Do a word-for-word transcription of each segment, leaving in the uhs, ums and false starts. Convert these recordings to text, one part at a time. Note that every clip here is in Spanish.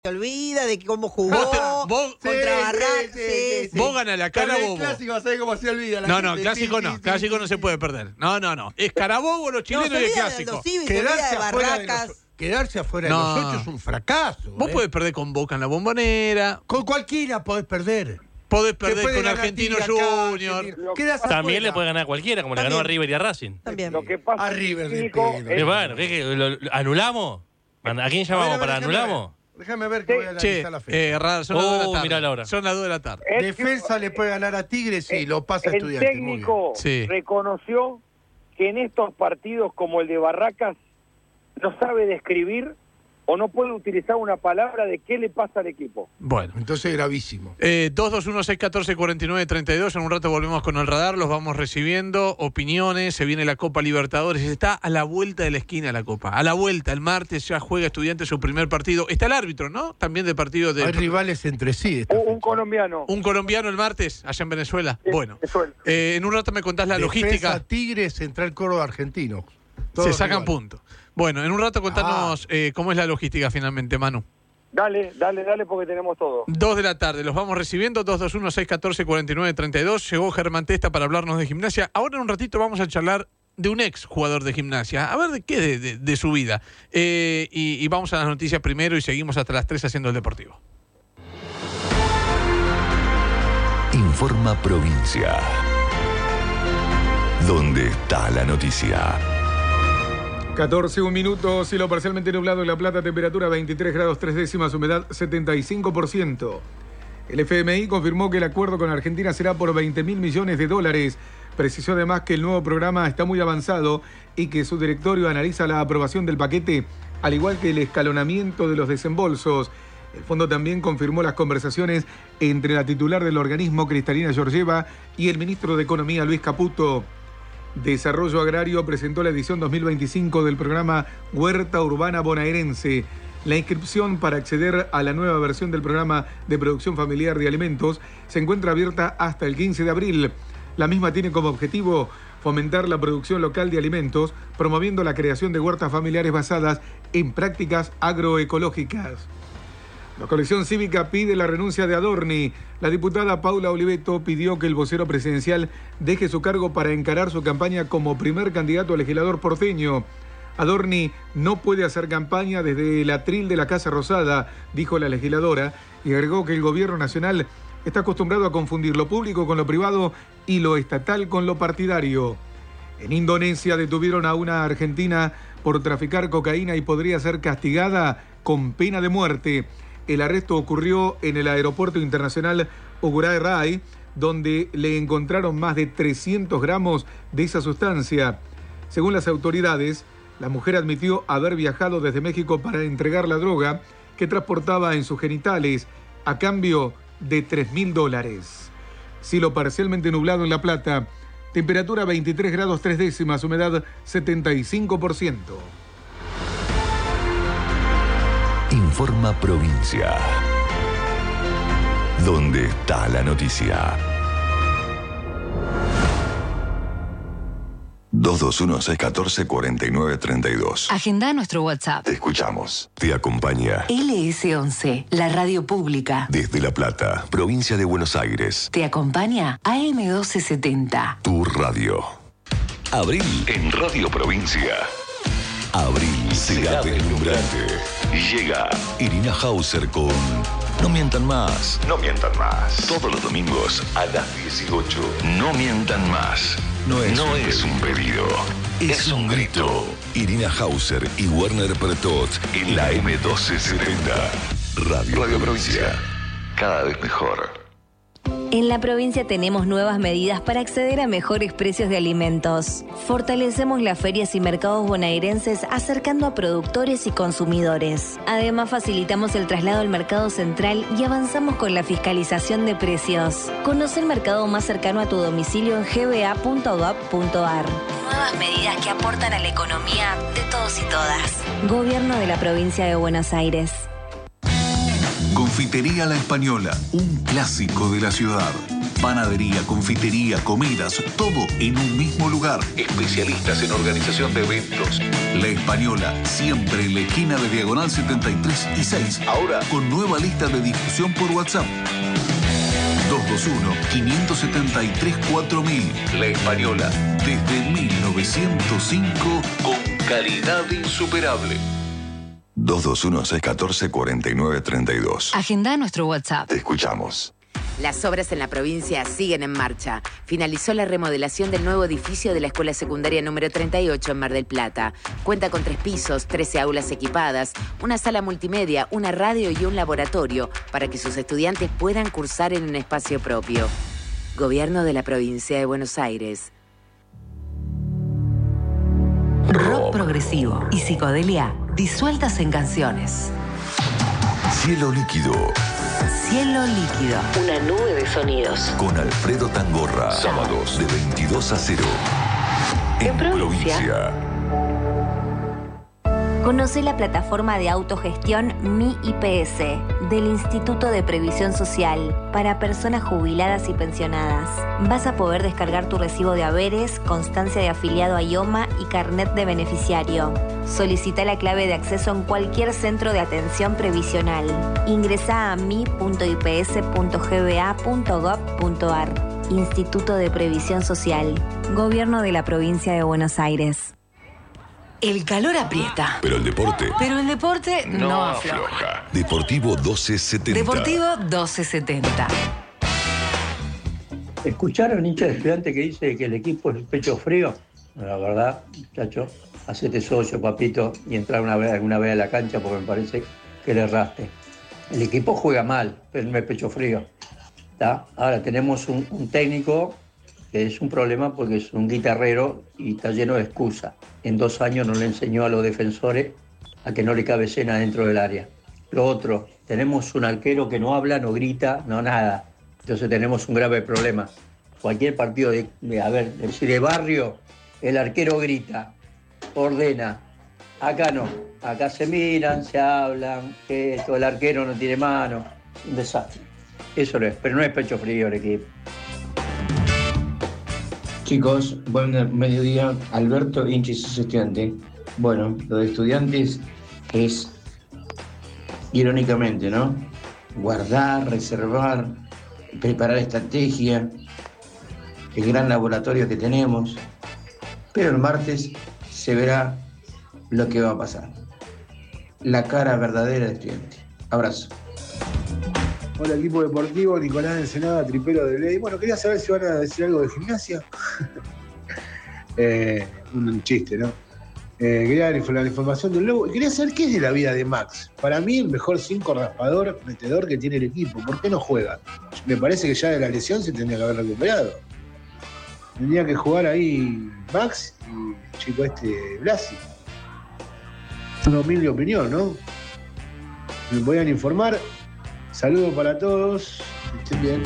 Se olvida de cómo jugó Vos, te- vos- contra sí, Barracas. sí, sí, sí. Vos gana la cara, Pero el bobo. clásico, ¿sabés cómo se olvida? La No, gente? no, clásico Sí, no. sí, Clásico sí, no sí, se sí. puede perder. No, no, no. Es Carabobo, los No, chilenos se y el olvida de clásico. Aldo Civi, se olvida Quedarse de afuera de Barracas. los, quedarse afuera No. de los ocho es un fracaso. Vos ¿eh? podés perder con Boca en la Bombonera. Con cualquiera podés perder. Podés Te perder puede con ganar Argentino Tigre acá, Junior. Argentino. Quedás También afuera. le puede ganar a cualquiera, como le ganó a También. River y a Racing. También. Lo que pasa A River de Nico, pedo. Y es- bueno, ¿qué, qué, lo- lo- ¿anulamos? ¿A quién A ver, a llamamos ver, para déjame anulamos? ver. Déjame ver que voy a analizar Che, la fecha. eh, raro, son las dos de Oh, la tarde. mirá la hora. Son las dos de la tarde. el Defensa le puede ganar a Tigres, sí, lo pasa a el Estudiantes. muy bien. técnico Sí. reconoció que en estos partidos como el de Barracas no sabe describir o no puede utilizar una palabra de qué le pasa al equipo. Bueno. Entonces gravísimo. Eh, dos dos uno seis uno cuatro cuatro nueve tres dos. En un rato volvemos con el radar. Los vamos recibiendo. Opiniones. Se viene la Copa Libertadores. Está a la vuelta de la esquina la Copa. A la vuelta. El martes ya juega Estudiantes su primer partido. Está el árbitro, ¿no? También del partido de. Hay rivales entre sí. esta Un, un fecha. colombiano. Un colombiano el martes, allá en Venezuela. Sí, Bueno. eso es. Eh, en un rato me contás la Defensa, logística. Tigres, Central Córdoba, Argentino. Se Todos sacan rivales. puntos. Bueno, en un rato contanos Ah. eh, cómo es la logística finalmente, Manu. Dale, dale, dale porque tenemos todo. Dos de la tarde, los vamos recibiendo, dos dos uno seis uno cuatro cuatro nueve tres dos. Llegó Germán Testa para hablarnos de gimnasia. Ahora en un ratito vamos a charlar de un ex jugador de gimnasia. A ver de qué de, de- de su vida. Eh, y, y vamos a las noticias primero y seguimos hasta las tres haciendo el deportivo. Informa Provincia. ¿Dónde está la noticia? catorce, un minuto, cielo parcialmente nublado en La Plata, temperatura veintitrés grados tres décimas, humedad setenta y cinco por ciento. El F M I confirmó que el acuerdo con Argentina será por veinte mil millones de dólares. Precisó además que el nuevo programa está muy avanzado y que su directorio analiza la aprobación del paquete, al igual que el escalonamiento de los desembolsos. El fondo también confirmó las conversaciones entre la titular del organismo, Cristalina Georgieva, y el ministro de Economía, Luis Caputo. Desarrollo Agrario presentó la edición dos mil veinticinco del programa Huerta Urbana Bonaerense. La inscripción para acceder a la nueva versión del programa de producción familiar de alimentos se encuentra abierta hasta el quince de abril. La misma tiene como objetivo fomentar la producción local de alimentos, promoviendo la creación de huertas familiares basadas en prácticas agroecológicas. La coalición cívica pide la renuncia de Adorni. La diputada Paula Oliveto pidió que el vocero presidencial deje su cargo para encarar su campaña como primer candidato a legislador porteño. Adorni no puede hacer campaña desde el atril de la Casa Rosada, dijo la legisladora, y agregó que el gobierno nacional está acostumbrado a confundir lo público con lo privado y lo estatal con lo partidario. En Indonesia detuvieron a una argentina por traficar cocaína y podría ser castigada con pena de muerte. El arresto ocurrió en el aeropuerto internacional Ngurah Rai, donde le encontraron más de trescientos gramos de esa sustancia. Según las autoridades, la mujer admitió haber viajado desde México para entregar la droga que transportaba en sus genitales a cambio de tres mil dólares. Cielo parcialmente nublado en La Plata, temperatura veintitrés grados tres décimas, humedad setenta y cinco por ciento. Informa Provincia. ¿Dónde está la noticia? dos dos uno seis uno cuatro cuatro nueve tres dos. Agenda nuestro WhatsApp. Te escuchamos. Te acompaña L S once, la radio pública. desde La Plata, provincia de Buenos Aires. Te acompaña A M doce setenta. Tu radio. Abril en Radio Provincia. Abril será deslumbrante. Llega Irina Hauser con No Mientan Más. No Mientan Más. Todos los domingos a las dieciocho. No Mientan Más. No es, no un, es un pedido. Es, es un grito. Irina Hauser y Werner Pertot en la M doce setenta. Radio, Radio Provincia. Cada vez mejor. En la provincia tenemos nuevas medidas para acceder a mejores precios de alimentos. Fortalecemos las ferias y mercados bonaerenses acercando a productores y consumidores. Además, facilitamos el traslado al mercado central y avanzamos con la fiscalización de precios. Conoce el mercado más cercano a tu domicilio en g b a punto gov punto a r. Nuevas medidas que aportan a la economía de todos y todas. Gobierno de la provincia de Buenos Aires. Confitería La Española, un clásico de la ciudad. Panadería, confitería, comidas, todo en un mismo lugar. Especialistas en organización de eventos. La Española, siempre en la esquina de Diagonal setenta y tres y seis. Ahora con nueva lista de difusión por WhatsApp. dos dos uno, cinco siete tres, cuatro mil. La Española, desde mil novecientos cinco, con calidad insuperable. dos dos uno, seis uno cuatro, cuatro nueve tres dos. Agenda nuestro WhatsApp. Te escuchamos. Las obras en la provincia siguen en marcha. Finalizó la remodelación del nuevo edificio de la Escuela Secundaria número treinta y ocho en Mar del Plata. Cuenta con tres pisos, trece aulas equipadas, una sala multimedia, una radio y un laboratorio para que sus estudiantes puedan cursar en un espacio propio. Gobierno de la Provincia de Buenos Aires. Rock progresivo y psicodelia disueltas en canciones. Cielo líquido. Cielo líquido. Una nube de sonidos. Con Alfredo Tangorra. Sábados de veintidós a cero. En, En provincia. provincia. Conoce la plataforma de autogestión Mi I P S del Instituto de Previsión Social para personas jubiladas y pensionadas. Vas a poder descargar tu recibo de haberes, constancia de afiliado a IOMA y carnet de beneficiario. Solicita la clave de acceso en cualquier centro de atención previsional. Ingresa a mi punto i p s punto g b a punto gov punto a r. Instituto de Previsión Social. Gobierno de la Provincia de Buenos Aires. El calor aprieta. Pero el deporte Pero el deporte no, no afloja. Deportivo doce setenta. Deportivo doce setenta. ¿Escucharon hincha de Estudiantes que dice que el equipo es pecho frío? La verdad, muchacho, hacete socio, papito, y entrar una vez, alguna vez a la cancha porque me parece que le erraste. El equipo juega mal, pero no es pecho frío. ¿Tá? Ahora tenemos un, un técnico que es un problema porque es un guitarrero y está lleno de excusas. En dos años no le enseñó a los defensores a que no le cabe cena dentro del área. Lo otro, tenemos un arquero que no habla, no grita, no nada. Entonces tenemos un grave problema. Cualquier partido de, de a ver, si de barrio, el arquero grita, ordena. Acá no, acá se miran, se hablan, que esto, el arquero no tiene mano. Un desastre. Eso no es, pero no es pecho frío el equipo. Chicos, buen mediodía. Alberto, hincha y socio estudiante. Bueno, lo de Estudiantes es, irónicamente, ¿no? Guardar, reservar, preparar estrategia, el gran laboratorio que tenemos. Pero el martes se verá lo que va a pasar. La cara verdadera de Estudiante. Abrazo. Hola, equipo deportivo, Nicolás de Ensenada, tripero de ley. Bueno, quería saber si van a decir algo de gimnasia. eh, un chiste, ¿no? Eh, quería dar la información del Lobo. Y quería saber qué es de la vida de Max. Para mí, el mejor cinco raspador, metedor que tiene el equipo. ¿Por qué no juega? Me parece que ya de la lesión se tendría que haber recuperado. Tendría que jugar ahí Max y el chico este Blasi. Una humilde opinión, ¿no? Me podían informar. Saludos para todos, que estén bien.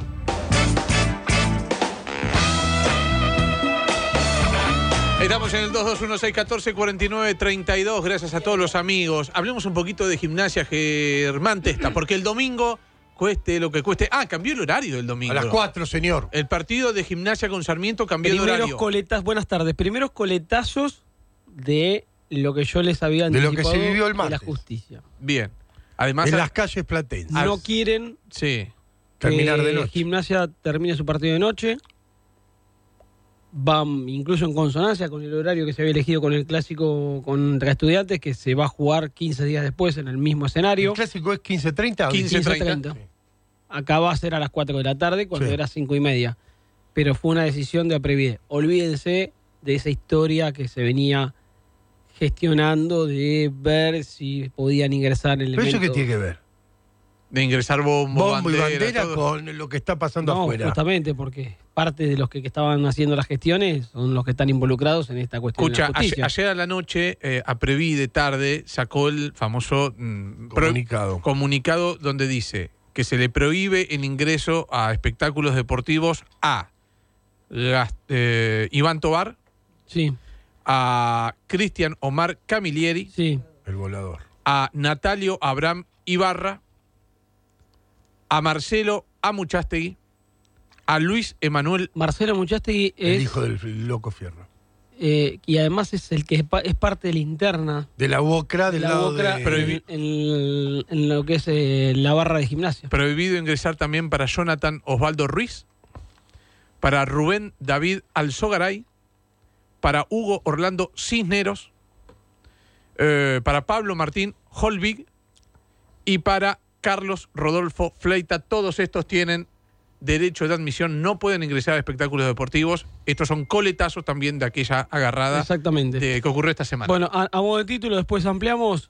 Estamos en el dos dos uno, seis uno cuatro, cuatro nueve tres dos. Gracias a todos los amigos. Hablemos un poquito de Gimnasia Germán Testa, porque el domingo, cueste lo que cueste. Ah, cambió el horario el domingo. A las cuatro, señor. El partido de Gimnasia con Sarmiento cambió Primeros de horario. coletas, buenas tardes. Primeros coletazos de lo que yo les había De lo anticipado que se vivió el de martes. la justicia. Bien. Además, en las calles platenses. No quieren sí. terminar que de noche. Gimnasia termine su partido de noche. Van incluso en consonancia con el horario que se había elegido con el clásico contra Estudiantes, que se va a jugar quince días después en el mismo escenario. ¿El clásico es quince treinta? quince treinta. Acá va a ser a las cuatro de la tarde, cuando Sí. era cinco y media. Pero fue una decisión de Aprevide. Olvídense de esa historia que se venía gestionando de ver si podían ingresar elementos. ¿Pero eso qué tiene que ver? De ingresar bombo, Bombo bandera, y bandera todo. con lo que está pasando No, afuera. justamente porque parte de los que, que estaban haciendo las gestiones son los que están involucrados en esta cuestión Escucha, de la ayer, justicia. ayer a la noche, eh, Apreví de tarde sacó el famoso mm, pro- Comunicado. comunicado donde dice que se le prohíbe el ingreso a espectáculos deportivos a Gast- eh, Iván Tobar, sí. a Cristian Omar Camilleri, sí. El volador. a Natalio Abraham Ibarra, a Marcelo Amuchastegui, a Luis Emanuel. Marcelo Muchastegui es... El hijo del loco Fierro. Eh, y además es el que es, pa- es parte de la interna. De la Bocra, del la lado Bocra de... Prohibi- en, en- en lo que es eh, la barra de gimnasia. Prohibido ingresar también para Jonathan Osvaldo Ruiz, para Rubén David Alzogaray, para Hugo Orlando Cisneros, eh, para Pablo Martín Holvig y para Carlos Rodolfo Fleita. Todos estos tienen derecho de admisión, no pueden ingresar a espectáculos deportivos. Estos son coletazos también de aquella agarrada Exactamente. de, que ocurrió esta semana. Bueno, a, a modo de título, después ampliamos.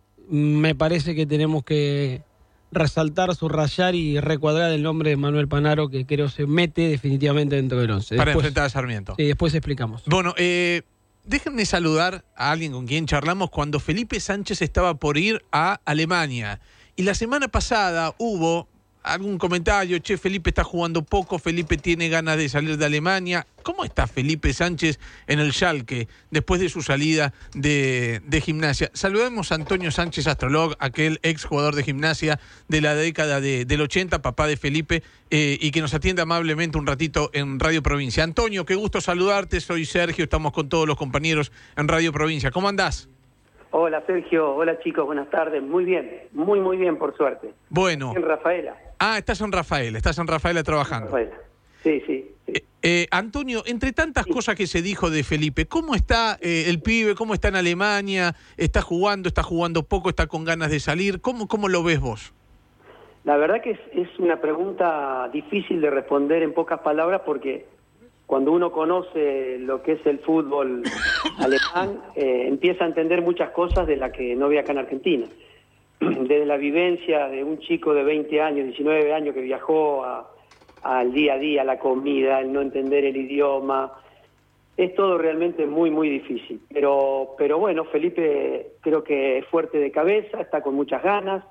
Me parece que tenemos que resaltar, subrayar y recuadrar el nombre de Manuel Panaro, que creo se mete definitivamente dentro del once. Para Después, enfrentar a Sarmiento. sí, después explicamos. Bueno, eh, déjenme saludar a alguien con quien charlamos cuando Felipe Sánchez estaba por ir a Alemania. Y la semana pasada hubo algún comentario: che, Felipe está jugando poco, Felipe tiene ganas de salir de Alemania. ¿Cómo está Felipe Sánchez en el Schalke después de su salida de, de Gimnasia? Saludemos a Antonio Sánchez Astrolog, aquel ex jugador de Gimnasia de la década de, del ochenta, papá de Felipe, eh, y que nos atiende amablemente un ratito en Radio Provincia. Antonio, qué gusto saludarte, soy Sergio, estamos con todos los compañeros en Radio Provincia. ¿Cómo andás? Hola Sergio, hola chicos, buenas tardes. Muy bien, muy muy bien por suerte. Bueno. En Rafaela. Ah, estás en Rafaela, estás en Rafaela trabajando. Rafaela. Sí, sí. sí. Eh, eh, Antonio, entre tantas sí. cosas que se dijo de Felipe, ¿cómo está eh, el pibe? ¿Cómo está en Alemania? ¿Está jugando? ¿Está jugando poco? ¿Está con ganas de salir? ¿Cómo, cómo lo ves vos? La verdad que es, es una pregunta difícil de responder en pocas palabras, porque cuando uno conoce lo que es el fútbol alemán, eh, empieza a entender muchas cosas de las que no ve acá en Argentina. Desde la vivencia de un chico de veinte años, diecinueve años, que viajó a, al día a día, la comida, el no entender el idioma, es todo realmente muy, muy difícil. Pero, pero bueno, Felipe creo que es fuerte de cabeza, está con muchas ganas,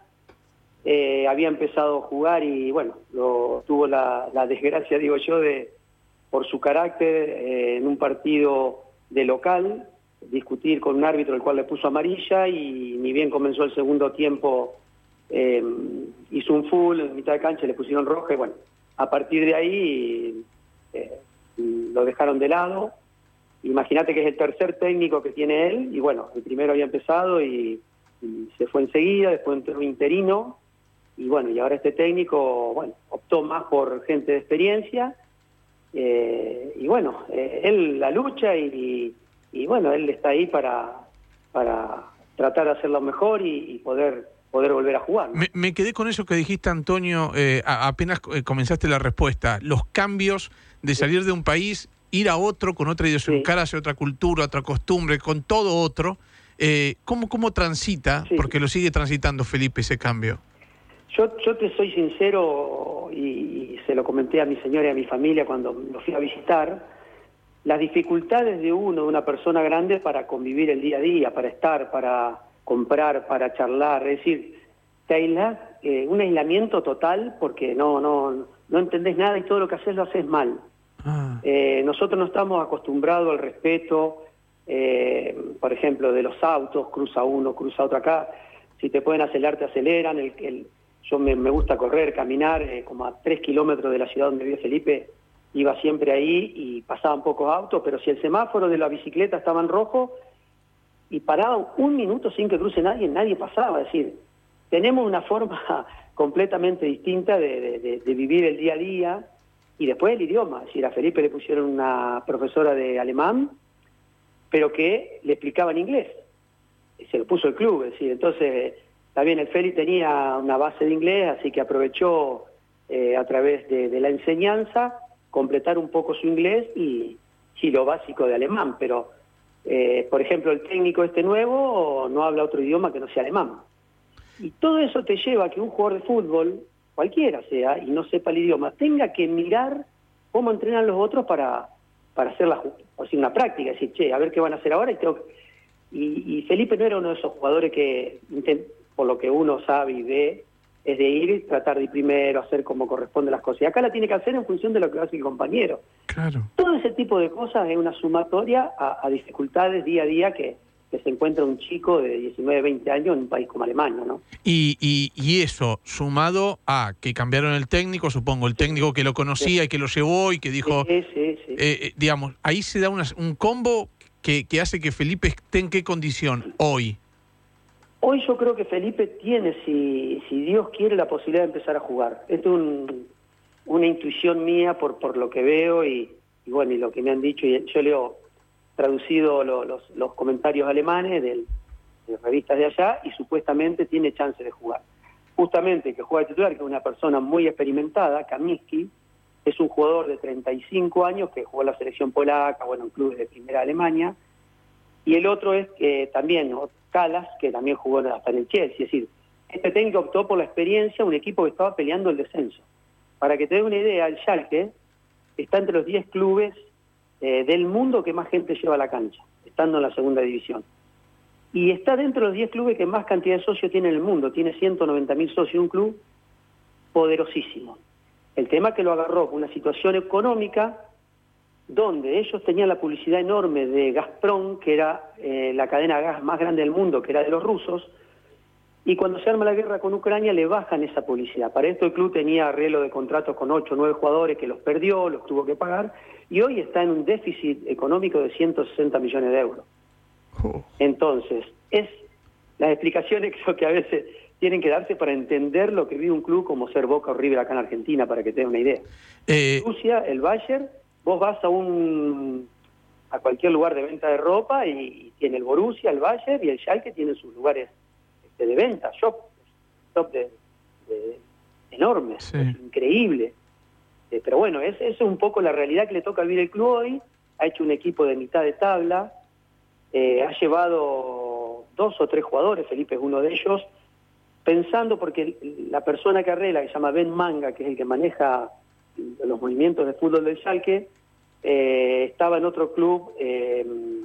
eh, había empezado a jugar y bueno, lo, tuvo la, la desgracia, digo yo, de por su carácter, eh, en un partido de local, discutir con un árbitro el cual le puso amarilla, y ni bien comenzó el segundo tiempo, eh, hizo un full, en mitad de cancha le pusieron roja, y bueno, a partir de ahí eh, lo dejaron de lado. Imagínate que es el tercer técnico que tiene él, y bueno, el primero había empezado y, y se fue enseguida, después entró un interino, y bueno, y ahora este técnico, bueno, optó más por gente de experiencia. Eh, y bueno, eh, él la lucha y, y, y bueno, él está ahí para, para tratar de hacerlo mejor y, y poder poder volver a jugar, ¿no? Me, me quedé con eso que dijiste, Antonio, eh, a, apenas eh, comenzaste la respuesta. Los cambios de salir de un país, ir a otro con otra idiosincrasia, sí. otra cultura, otra costumbre, con todo otro. Eh, ¿cómo, ¿Cómo transita? Sí. Porque lo sigue transitando Felipe ese cambio. Yo, yo te soy sincero, y, y se lo comenté a mi señora y a mi familia cuando lo fui a visitar, las dificultades de uno, de una persona grande, para convivir el día a día, para estar, para comprar, para charlar, es decir, te aislás, eh, un aislamiento total, porque no, no, no entendés nada y todo lo que haces lo haces mal. Ah. Eh, nosotros no estamos acostumbrados al respeto, eh, por ejemplo, de los autos, cruza uno, cruza otro acá, si te pueden acelerar, te aceleran, el, el Yo me, me gusta correr, caminar, eh, como a tres kilómetros de la ciudad donde vive Felipe, iba siempre ahí y pasaban pocos autos, pero si el semáforo de la bicicleta estaba en rojo y paraban un minuto sin que cruce nadie, nadie pasaba. Es decir, tenemos una forma completamente distinta de, de, de, de vivir el día a día, y después el idioma. Es decir, a Felipe le pusieron una profesora de alemán, pero que le explicaba en inglés. Se lo puso el club, es decir, entonces... También el Feli tenía una base de inglés, así que aprovechó eh, a través de, de la enseñanza completar un poco su inglés y, y lo básico de alemán. Pero, eh, por ejemplo, el técnico este nuevo no habla otro idioma que no sea alemán. Y todo eso te lleva a que un jugador de fútbol, cualquiera sea, y no sepa el idioma, tenga que mirar cómo entrenan los otros para, para hacer la, o sea, una práctica. Decir, che, a ver qué van a hacer ahora. Y, tengo que... y, y Felipe no era uno de esos jugadores que... Intent... por lo que uno sabe y ve, es de ir y tratar de ir primero, hacer como corresponde las cosas. Y acá la tiene que hacer en función de lo que hace el compañero. Claro. Todo ese tipo de cosas es una sumatoria a, a dificultades día a día que, que se encuentra un chico de diecinueve, veinte años en un país como Alemania, ¿no? Y, y, y eso, sumado a que cambiaron el técnico, supongo, el técnico que lo conocía y que lo llevó y que dijo, sí, sí, sí. Eh, eh, digamos, ahí se da una, un combo que, que hace que Felipe esté en qué condición hoy. Hoy yo creo que Felipe tiene, si, si Dios quiere, la posibilidad de empezar a jugar. Esto es un, una intuición mía por, por lo que veo y, y bueno, y lo que me han dicho, y yo leo traducido lo, los, los comentarios alemanes del, de revistas de allá y supuestamente tiene chance de jugar. Justamente que juega de titular, que es una persona muy experimentada, Kaminski, es un jugador de treinta y cinco años que jugó en la selección polaca, bueno, en clubes de primera Alemania, y el otro es que también, ¿no? Calas, que también jugó hasta en el Chelsea, es decir, este técnico optó por la experiencia, un equipo que estaba peleando el descenso. Para que te dé una idea, el Schalke está entre los diez clubes Eh, del mundo que más gente lleva a la cancha, estando en la segunda división. Y está dentro de los diez clubes que más cantidad de socios tiene en el mundo, tiene ciento noventa mil socios, un club poderosísimo. El tema es que lo agarró con una situación económica donde ellos tenían la publicidad enorme de Gazprom, que era eh, la cadena de gas más grande del mundo, que era de los rusos, y cuando se arma la guerra con Ucrania le bajan esa publicidad. Para esto el club tenía arreglo de contratos con ocho o nueve jugadores que los perdió, los tuvo que pagar, y hoy está en un déficit económico de ciento sesenta millones de euros. Oh. Entonces, es las explicaciones creo que a veces tienen que darse para entender lo que vive un club como ser Boca o River acá en Argentina, para que tengan una idea. Eh... Rusia, el Bayern, vos vas a un a cualquier lugar de venta de ropa y, y tiene el Borussia, el Bayern y el Schalke tienen sus lugares de venta, shop, shop de, de enormes, sí. Es increíble. Eh, pero bueno, es, eso es un poco la realidad que le toca vivir el club hoy. Ha hecho un equipo de mitad de tabla, eh, ha llevado dos o tres jugadores, Felipe es uno de ellos, pensando porque la persona que arregla, que se llama Ben Manga, que es el que maneja los movimientos de fútbol del Schalke, eh, estaba en otro club eh,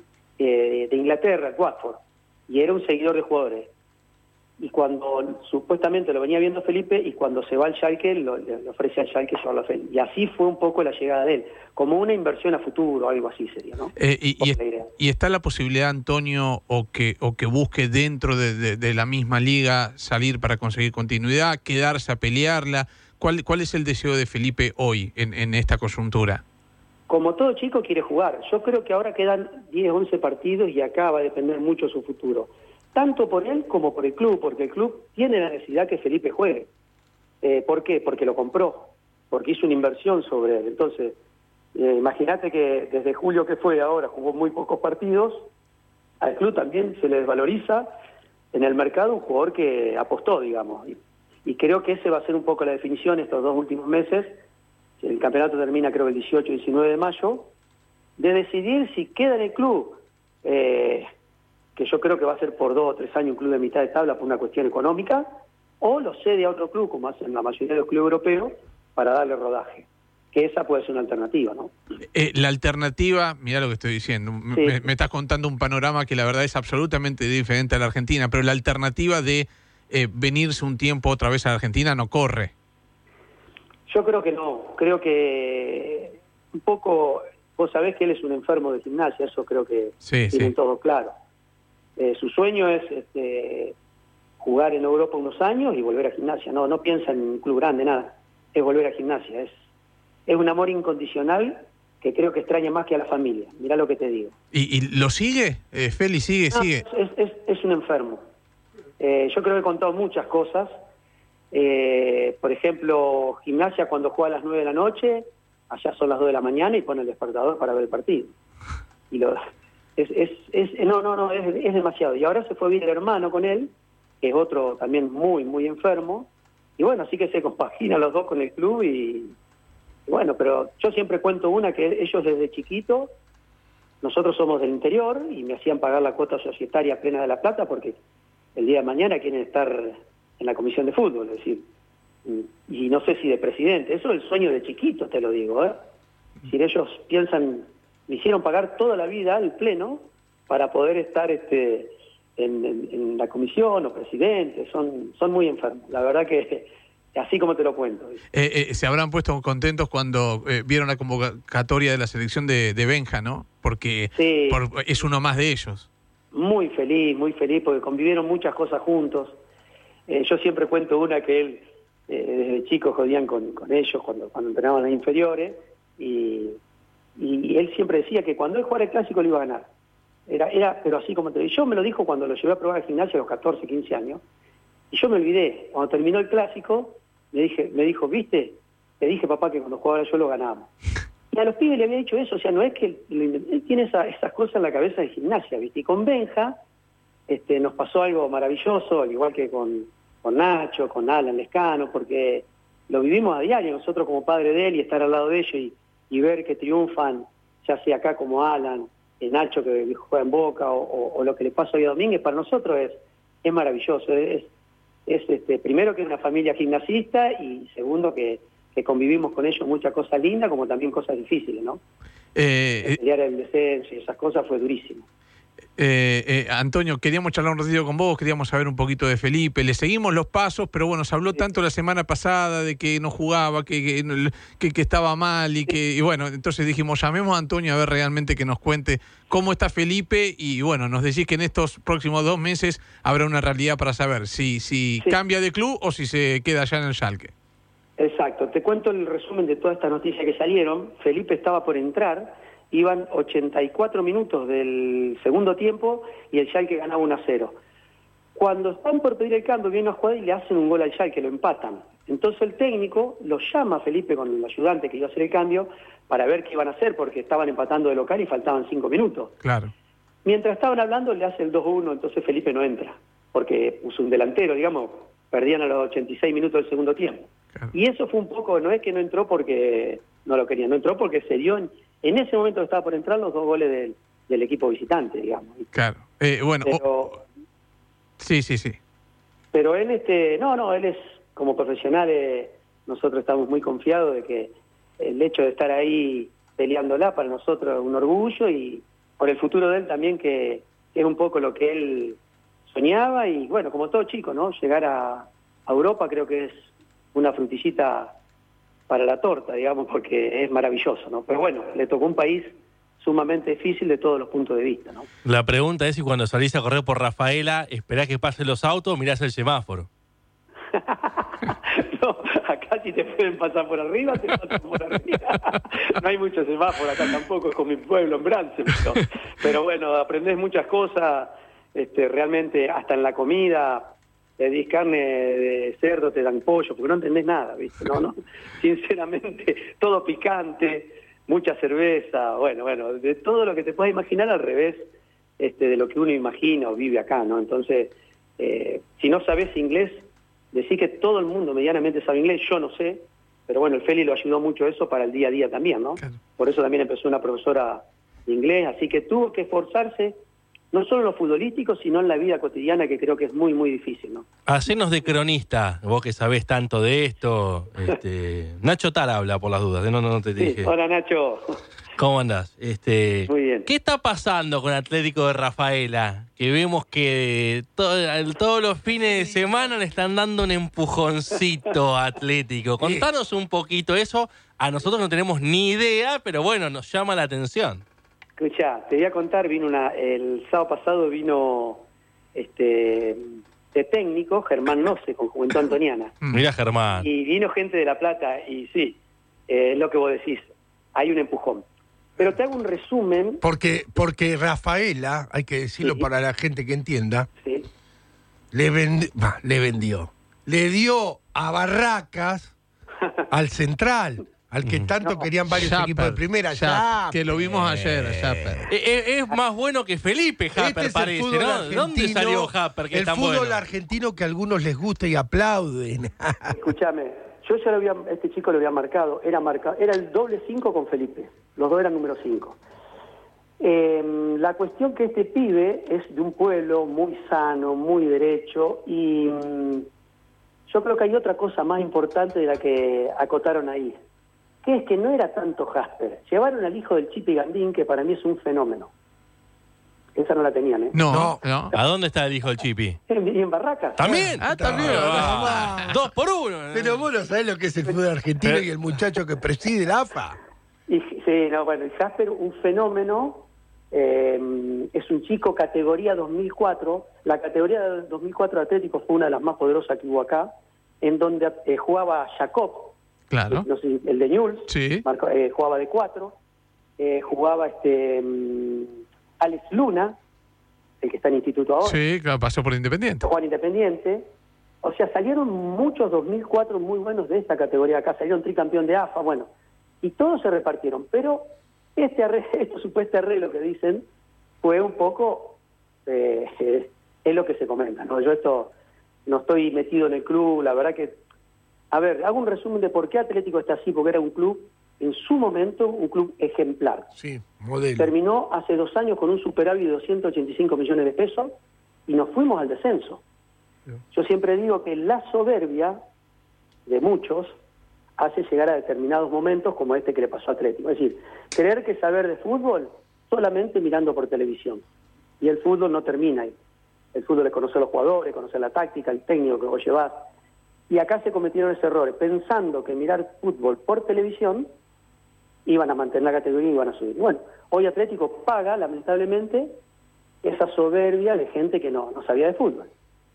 eh, de Inglaterra, el Watford, y era un seguidor de jugadores. Y cuando supuestamente lo venía viendo Felipe, y cuando se va al Schalke, lo, le ofrece al Schalke llevarlo a Felipe. Y así fue un poco la llegada de él, como una inversión a futuro, algo así sería, ¿no? Eh, y, y, y está la posibilidad, Antonio, o que o que busque dentro de, de, de la misma liga salir para conseguir continuidad, quedarse a pelearla. ¿Cuál, cuál es el deseo de Felipe hoy en, en esta coyuntura? Como todo chico quiere jugar. Yo creo que ahora quedan diez, once partidos y acá va a depender mucho su futuro. Tanto por él como por el club, porque el club tiene la necesidad que Felipe juegue. Eh, ¿Por qué? Porque lo compró, porque hizo una inversión sobre él. Entonces, eh, imagínate que desde julio que fue ahora jugó muy pocos partidos, al club también se le desvaloriza en el mercado un jugador que apostó, digamos. Y, y creo que ese va a ser un poco la definición estos dos últimos meses. El campeonato termina creo el dieciocho y diecinueve de mayo, de decidir si queda en el club. Eh, que yo creo que va a ser por dos o tres años un club de mitad de tabla por una cuestión económica, o lo cede a otro club, como hacen la mayoría de los clubes europeos, para darle rodaje. Que esa puede ser una alternativa, ¿no? Eh, la alternativa, mirá lo que estoy diciendo, sí. me, me estás contando un panorama que la verdad es absolutamente diferente a la Argentina, pero la alternativa de eh, venirse un tiempo otra vez a la Argentina no corre. Yo creo que no, creo que un poco, vos sabés que él es un enfermo de gimnasia, eso creo que sí, tienen sí. todo claro. Eh, su sueño es este, jugar en Europa unos años y volver a Gimnasia. No, no piensa en un club grande, nada. Es volver a Gimnasia. Es, es un amor incondicional que creo que extraña más que a la familia. Mirá lo que te digo. ¿Y, y lo sigue? Eh, Feli, sigue, no, sigue. Es, es, es un enfermo. Eh, yo creo que he contado muchas cosas. Eh, por ejemplo, Gimnasia cuando juega a las nueve de la noche, allá son las dos de la mañana y pone el despertador para ver el partido. Y lo... Es, es, es, no, no, no, es, es demasiado. Y ahora se fue a vivir el hermano con él, que es otro también muy, muy enfermo. Y bueno, así que se compaginan los dos con el club y, y bueno, pero yo siempre cuento una que ellos desde chiquito, nosotros somos del interior y me hacían pagar la cuota societaria plena de La Plata porque el día de mañana quieren estar en la comisión de fútbol, es decir, y, y no sé si de presidente. Eso es el sueño de chiquito, te lo digo, ¿eh? Si ellos piensan... Me hicieron pagar toda la vida al pleno para poder estar este en, en, en la comisión o presidente. Son son muy enfermos. La verdad que así como te lo cuento. Eh, eh, se habrán puesto contentos cuando eh, vieron la convocatoria de la selección de, de Benja, ¿no? Porque sí. por, es uno más de ellos. muy feliz, muy feliz, porque convivieron muchas cosas juntos. Eh, yo siempre cuento una que él, eh, desde chico jodían con, con ellos cuando, cuando entrenaban las inferiores, y, y él siempre decía que cuando él jugara el clásico lo iba a ganar. Era, era, pero así como te digo, yo me lo dijo cuando lo llevé a probar al gimnasio a los catorce, quince años, y yo me olvidé. Cuando terminó el clásico, me dije, me dijo, ¿viste? Te dije, papá, que cuando jugaba yo lo ganábamos. Y a los pibes le había dicho eso, o sea, no es que él, él tiene esa, esas cosas en la cabeza de gimnasia, ¿viste? Y con Benja este, nos pasó algo maravilloso, al igual que con, con Nacho, con Alan Lescano, porque lo vivimos a diario, nosotros como padre de él, y estar al lado de ellos y, y ver que triunfan, ya sea acá como Alan, eh, Nacho que juega en Boca, o, o, o lo que le pasó a Guido Domínguez, para nosotros es, es maravilloso. Es, es este, primero que es una familia gimnasista, y segundo que que convivimos con ellos muchas cosas lindas como también cosas difíciles, ¿no? Eh, Pelear el descenso y esas cosas fue durísimo. Eh, eh, Antonio, queríamos charlar un ratito con vos, queríamos saber un poquito de Felipe, le seguimos los pasos, pero bueno, se habló tanto la semana pasada de que no jugaba, que, que, que, que estaba mal y que, y bueno, entonces dijimos, llamemos a Antonio a ver realmente que nos cuente cómo está Felipe, y bueno, nos decís que en estos próximos dos meses habrá una realidad para saber si, si sí. cambia de club o si se queda allá en el Schalke. Exacto, te cuento el resumen de todas estas noticias que salieron. Felipe estaba por entrar, iban ochenta y cuatro minutos del segundo tiempo y el Schalke ganaba uno a cero. Cuando están por pedir el cambio, viene una jugada y le hacen un gol al Schalke, lo empatan. Entonces el técnico lo llama a Felipe con el ayudante que iba a hacer el cambio para ver qué iban a hacer, porque estaban empatando de local y faltaban cinco minutos. Claro. Mientras estaban hablando, le hace el dos a uno, entonces Felipe no entra, porque puso un delantero, digamos, perdían a los ochenta y seis minutos del segundo tiempo. Claro. Y eso fue un poco, no es que no entró porque no lo quería, no entró porque se dio en, en ese momento que estaba por entrar los dos goles del, del equipo visitante, digamos. Claro, eh, bueno. Pero, oh, sí, sí, sí. Pero él, este, no, no, él es, como profesional, eh, nosotros estamos muy confiados de que el hecho de estar ahí peleándola para nosotros es un orgullo, y por el futuro de él también, que es un poco lo que él soñaba, y bueno, como todo chico, ¿no? Llegar a, a Europa creo que es una frutillita para la torta, digamos, porque es maravilloso, ¿no? Pero bueno, le tocó un país sumamente difícil de todos los puntos de vista, ¿no? La pregunta es si cuando salís a correr por Rafaela, esperás que pasen los autos o mirás el semáforo. No, acá si te pueden pasar por arriba, te pasan por arriba. No hay mucho semáforo acá tampoco, es como mi pueblo en Brance. Pero, pero bueno, aprendés muchas cosas, este, realmente, hasta en la comida. Te dis carne de cerdo, te dan pollo, porque no entendés nada, ¿viste? No, no. Sinceramente, todo picante, mucha cerveza, bueno, bueno, de todo lo que te puedas imaginar al revés este, de lo que uno imagina o vive acá, ¿no? Entonces, eh, si no sabes inglés, decir que todo el mundo medianamente sabe inglés, yo no sé, pero bueno, el Feli lo ayudó mucho eso para el día a día también, ¿no? Claro. Por eso también empezó una profesora de inglés, así que tuvo que esforzarse, no solo en lo futbolístico, sino en la vida cotidiana, que creo que es muy, muy difícil, ¿no? Hacenos de cronista, vos que sabés tanto de esto. Este, Nacho Tar habla por las dudas, no, no, no te dije. Sí, hola Nacho. ¿Cómo andás? Este, muy bien. ¿Qué está pasando con Atlético de Rafaela? Que vemos que to, todos los fines de semana le están dando un empujoncito a Atlético. Contanos un poquito eso. A nosotros no tenemos ni idea, pero bueno, nos llama la atención. Escuchá, te voy a contar, vino una, el sábado pasado vino este de técnico Germán Noce con Juventud Antoniana. Mira Germán. Y vino gente de La Plata, y sí, eh, es lo que vos decís, hay un empujón. Pero te hago un resumen. Porque, porque Rafaela, hay que decirlo sí. para la gente que entienda, sí. le, vendi, bah, le vendió, le dio a Barracas al Central. Al que tanto no, querían varios Schapper, equipos de primera. Schapper, que lo vimos ayer, Schapper. Es, es más bueno que Felipe, Schapper, este parece, ¿no? ¿Dónde salió Schapper, que el es tan fútbol bueno? argentino que a algunos les gusta y aplauden. Escúchame, yo ya lo había, este chico lo había marcado, era marcado, era el doble cinco con Felipe, los dos eran número cinco. Eh, la cuestión que este pibe es de un pueblo muy sano, muy derecho, y mm, yo creo que hay otra cosa más importante de la que acotaron ahí, que es que no era tanto Jasper. Llevaron al hijo del Chipi Gandín, que para mí es un fenómeno. Esa no la tenían, ¿eh? No, no. no. ¿A dónde está el hijo del Chipi? En, en Barracas. ¿También? Ah, también. Ah, dos por uno. Pero vos no sabés lo que es el fútbol argentino y el muchacho que preside la A F A. Y, sí, no, bueno, el Jasper, un fenómeno, Eh, es un chico categoría dos mil cuatro. La categoría del dos mil cuatro de Atlético fue una de las más poderosas que hubo acá, en donde eh, jugaba Jacob, Claro. no sé, el de Newell's, Sí. marcó, eh, jugaba de cuatro, eh, jugaba este mm, Alex Luna, el que está en Instituto ahora, Sí, claro, pasó por Independiente. Juan Independiente. O sea, salieron muchos dos mil cuatro muy buenos de esta categoría acá, salieron tricampeón de A F A, bueno, y todos se repartieron, pero este, arreglo, este supuesto arreglo que dicen fue un poco, eh, eh, es lo que se comenta, ¿no? Yo esto no estoy metido en el club, la verdad que, a ver, hago un resumen de por qué Atlético está así, porque era un club, en su momento, un club ejemplar. Sí, modelo. Terminó hace dos años con un superávit de doscientos ochenta y cinco millones de pesos y nos fuimos al descenso. Yo siempre digo que la soberbia de muchos hace llegar a determinados momentos como este que le pasó a Atlético. Es decir, creer que saber de fútbol solamente mirando por televisión. Y el fútbol no termina ahí. El fútbol es conocer a los jugadores, conocer la táctica, el técnico que vos llevás. Y acá se cometieron ese error, pensando que mirar fútbol por televisión iban a mantener la categoría y iban a subir. Bueno, hoy Atlético paga, lamentablemente, esa soberbia de gente que no, no sabía de fútbol.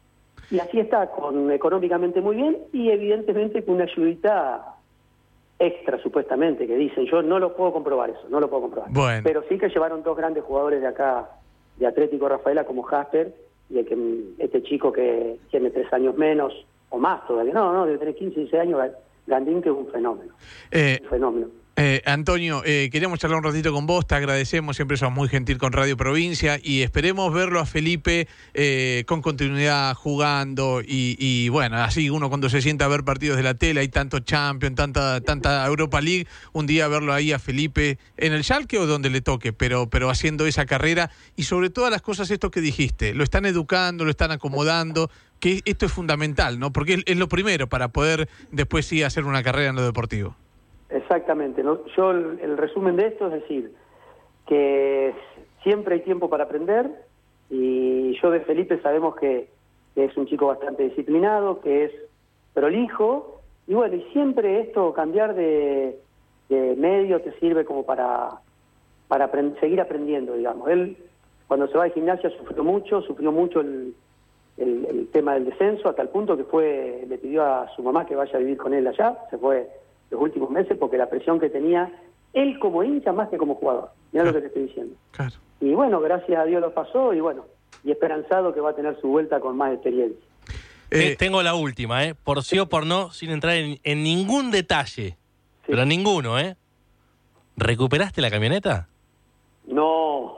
Y así está, con económicamente muy bien y evidentemente con una ayudita extra, supuestamente, que dicen. Yo no lo puedo comprobar eso, no lo puedo comprobar. Bueno. Pero sí que llevaron dos grandes jugadores de acá, de Atlético Rafaela, como Jasper, y el que, este chico que tiene tres años menos, o más todavía, no, no, de tener quince, dieciséis años, Gandín, que es un fenómeno. Eh, un fenómeno. Eh, Antonio, eh, queríamos charlar un ratito con vos, te agradecemos, siempre sos muy gentil con Radio Provincia y esperemos verlo a Felipe eh, con continuidad jugando y, y bueno, así uno cuando se sienta a ver partidos de la tele, hay tanto Champions, tanta tanta Europa League, un día verlo ahí a Felipe en el Schalke o donde le toque, pero, pero haciendo esa carrera y sobre todas las cosas esto que dijiste, lo están educando, lo están acomodando, que esto es fundamental, ¿no? Porque es, es lo primero para poder después sí hacer una carrera en lo deportivo. Exactamente, ¿no? Yo el, el resumen de esto es decir que siempre hay tiempo para aprender y yo de Felipe sabemos que, que es un chico bastante disciplinado, que es prolijo y bueno, y siempre esto, cambiar de, de medio te sirve como para, para aprend- seguir aprendiendo, digamos. Él cuando se va de gimnasia sufrió mucho, sufrió mucho el, el, el tema del descenso, hasta el punto que fue le pidió a su mamá que vaya a vivir con él allá, se fue los últimos meses porque la presión que tenía él como hincha más que como jugador. Mirá lo que te estoy diciendo. Claro. Y bueno, gracias a Dios lo pasó y bueno, y esperanzado que va a tener su vuelta con más experiencia. Eh, Tengo la última, ¿eh? Por sí o por no, sin entrar en, en ningún detalle. Sí. Pero ninguno, ¿eh? ¿Recuperaste la camioneta? No.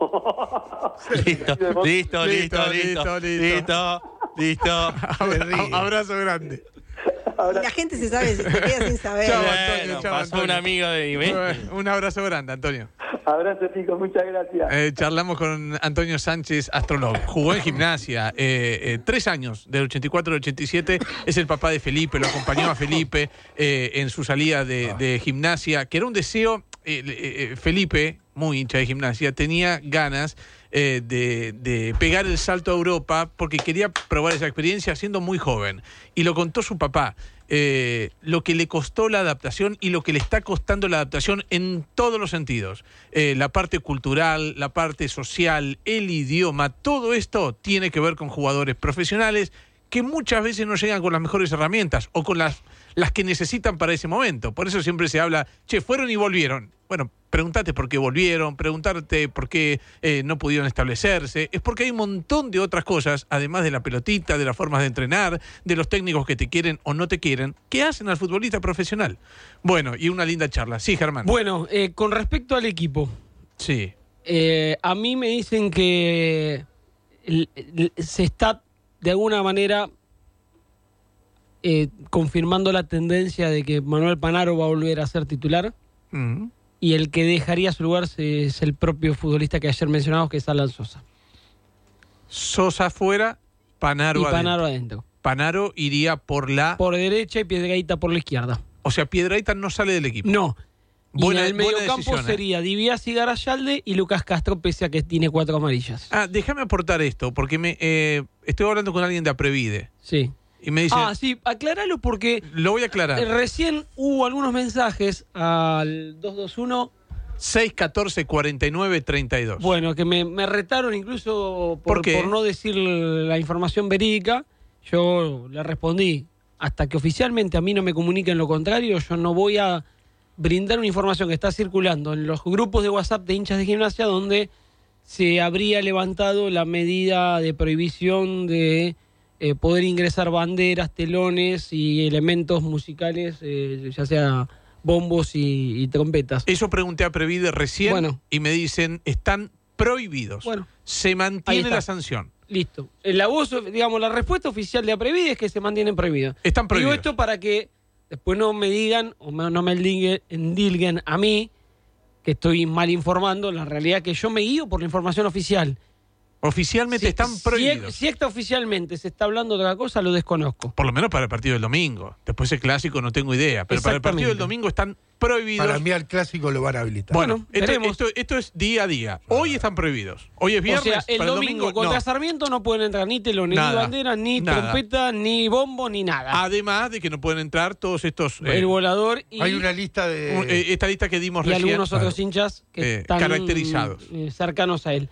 listo, listo, listo, listo, listo, listo, listo. Abrazo grande. Y la gente se sabe, se queda sin saber. Chao, Bueno, Antonio, chao, pasó Antonio. un amigo de mi Un abrazo grande, Antonio. Abrazo, chicos, muchas gracias. Eh, charlamos con Antonio Sánchez, astrólogo. Jugó en gimnasia, eh, eh, tres años, del ochenta y cuatro al ochenta y siete. Es el papá de Felipe, lo acompañó a Felipe eh, en su salida de, de gimnasia, que era un deseo. Eh, eh, Felipe, muy hincha de gimnasia, tenía ganas eh, de, de pegar el salto a Europa porque quería probar esa experiencia siendo muy joven. Y lo contó su papá. Eh, lo que le costó la adaptación y lo que le está costando la adaptación en todos los sentidos. Eh, la parte cultural, la parte social, el idioma, todo esto tiene que ver con jugadores profesionales que muchas veces no llegan con las mejores herramientas o con las, las que necesitan para ese momento. Por eso siempre se habla, che, fueron y volvieron. Bueno, pregúntate por qué volvieron, preguntarte por qué eh, no pudieron establecerse. Es porque hay un montón de otras cosas, además de la pelotita, de las formas de entrenar, de los técnicos que te quieren o no te quieren, que hacen al futbolista profesional. Bueno, y una linda charla. Sí, Germán. Bueno, eh, con respecto al equipo. Sí. Eh, a mí me dicen que el, el, se está de alguna manera eh, confirmando la tendencia de que Manuel Panaro va a volver a ser titular. Mm. Y el que dejaría su lugar es el propio futbolista que ayer mencionamos, que es Alan Sosa. Sosa fuera, Panaro y adentro. Panaro adentro. Panaro iría por la... Por derecha y Piedrahita por la izquierda. O sea, Piedrahita no sale del equipo. No. Buena, y en el mediocampo ¿eh? sería Dibiasi, Garayalde y Lucas Castro, pese a que tiene cuatro amarillas. Ah, déjame aportar esto, porque me eh, estoy hablando con alguien de Aprevide. Sí. Y me dice... Ah, sí, acláralo porque... Lo voy a aclarar. Eh, recién hubo algunos mensajes al dos dos uno seis uno cuatro, cuatro nueve tres dos. Bueno, que me, me retaron incluso por, ¿Por qué? por no decir la información verídica. Yo le respondí, hasta que oficialmente a mí no me comuniquen lo contrario, yo no voy a brindar una información que está circulando en los grupos de WhatsApp de hinchas de Gimnasia donde se habría levantado la medida de prohibición de eh, poder ingresar banderas, telones y elementos musicales, eh, ya sea bombos y, y trompetas. Eso pregunté a Previde recién Bueno. y me dicen, están prohibidos. Bueno. Se mantiene la sanción. Listo. La voz, digamos, la respuesta oficial de Aprevide es que se mantienen prohibidos. Están prohibidos. Digo esto para que después no me digan o me- no me endilguen, endilguen a mí que estoy mal informando. La realidad es que yo me guío por la información oficial. Oficialmente Si- están si- prohibidos. Si, esta oficialmente se está hablando de otra cosa, lo desconozco. Por lo menos para el partido del domingo. Después el clásico no tengo idea. Pero para el partido del domingo están prohibidos. Para mí al clásico lo van a habilitar. Bueno, esto, veremos. esto, esto es día a día. Hoy están prohibidos. Hoy es viernes. O sea, el para domingo, el contra no. Sarmiento no pueden entrar ni telones, Nada. ni banderas, ni Nada. trompeta, ni bombo, ni nada. Además de que no pueden entrar todos estos. eh, el volador y, Hay una lista de... un- eh, esta lista que dimos y recién. algunos otros hinchas que Eh, están caracterizados. eh, cercanos a él.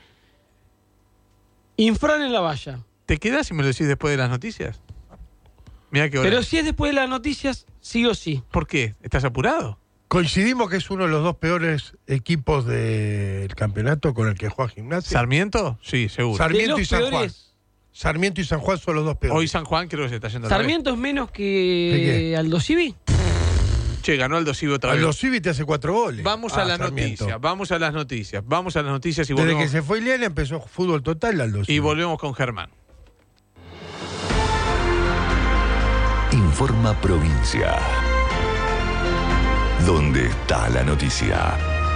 Infran en la valla. ¿Te quedas si me lo decís después de las noticias? Mira qué hora. Pero si es después de las noticias, sí o sí. ¿Por qué? ¿Estás apurado? Coincidimos que es uno de los dos peores equipos del campeonato con el que juega Gimnasia. ¿Sarmiento? Sí, seguro. Sarmiento De y los San Juan. peores. Sarmiento y San Juan son los dos peores. Hoy San Juan creo que se está yendo al ¿Sarmiento es menos ¿De que Aldo Civi? revés. Che, ganó Aldo Civi otra vez. Aldo Civi te hace cuatro goles. Vamos Ah, a las Sarmiento. noticias, vamos a las noticias, vamos a las noticias y Desde volvemos, que se fue Ileana empezó fútbol total Aldo Civi. y volvemos con Germán. Informa Provincia. ¿Dónde está la noticia?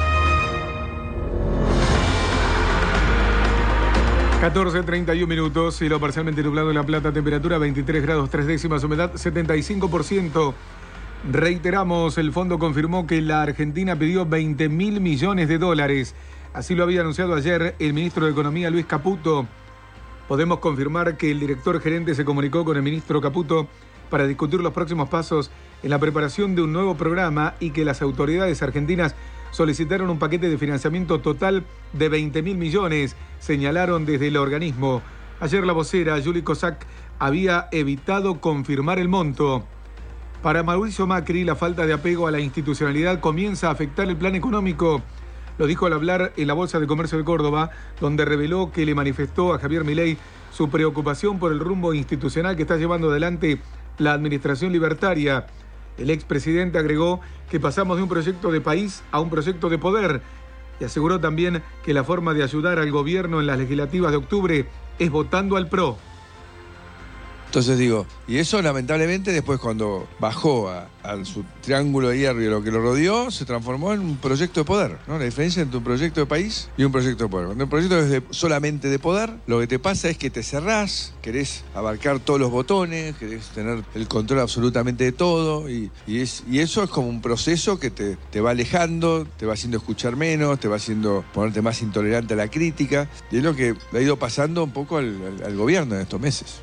catorce treinta y un minutos, cielo parcialmente nublado en La Plata, temperatura veintitrés grados tres décimas, humedad setenta y cinco por ciento. Reiteramos, el fondo confirmó que la Argentina pidió veinte mil millones de dólares. Así lo había anunciado ayer el ministro de Economía, Luis Caputo. Podemos confirmar que el director gerente se comunicó con el ministro Caputo para discutir los próximos pasos en la preparación de un nuevo programa y que las autoridades argentinas solicitaron un paquete de financiamiento total de veinte mil millones, señalaron desde el organismo. Ayer la vocera, Juli Kosak, había evitado confirmar el monto. Para Mauricio Macri, la falta de apego a la institucionalidad comienza a afectar el plan económico. Lo dijo al hablar en la Bolsa de Comercio de Córdoba, donde reveló que le manifestó a Javier Milei su preocupación por el rumbo institucional que está llevando adelante la administración libertaria. El expresidente agregó que pasamos de un proyecto de país a un proyecto de poder y aseguró también que la forma de ayudar al gobierno en las legislativas de octubre es votando al P R O. Entonces digo, y eso lamentablemente después cuando bajó a, a su triángulo de hierro y lo que lo rodeó, se transformó en un proyecto de poder, ¿no? La diferencia entre un proyecto de país y un proyecto de poder. Cuando un proyecto es de- solamente de poder, lo que te pasa es que te cerrás, querés abarcar todos los botones, querés tener el control absolutamente de todo, y, y, es, y eso es como un proceso que te, te va alejando, te va haciendo escuchar menos, te va haciendo ponerte más intolerante a la crítica, y es lo que le ha ido pasando un poco al, al- al gobierno en estos meses.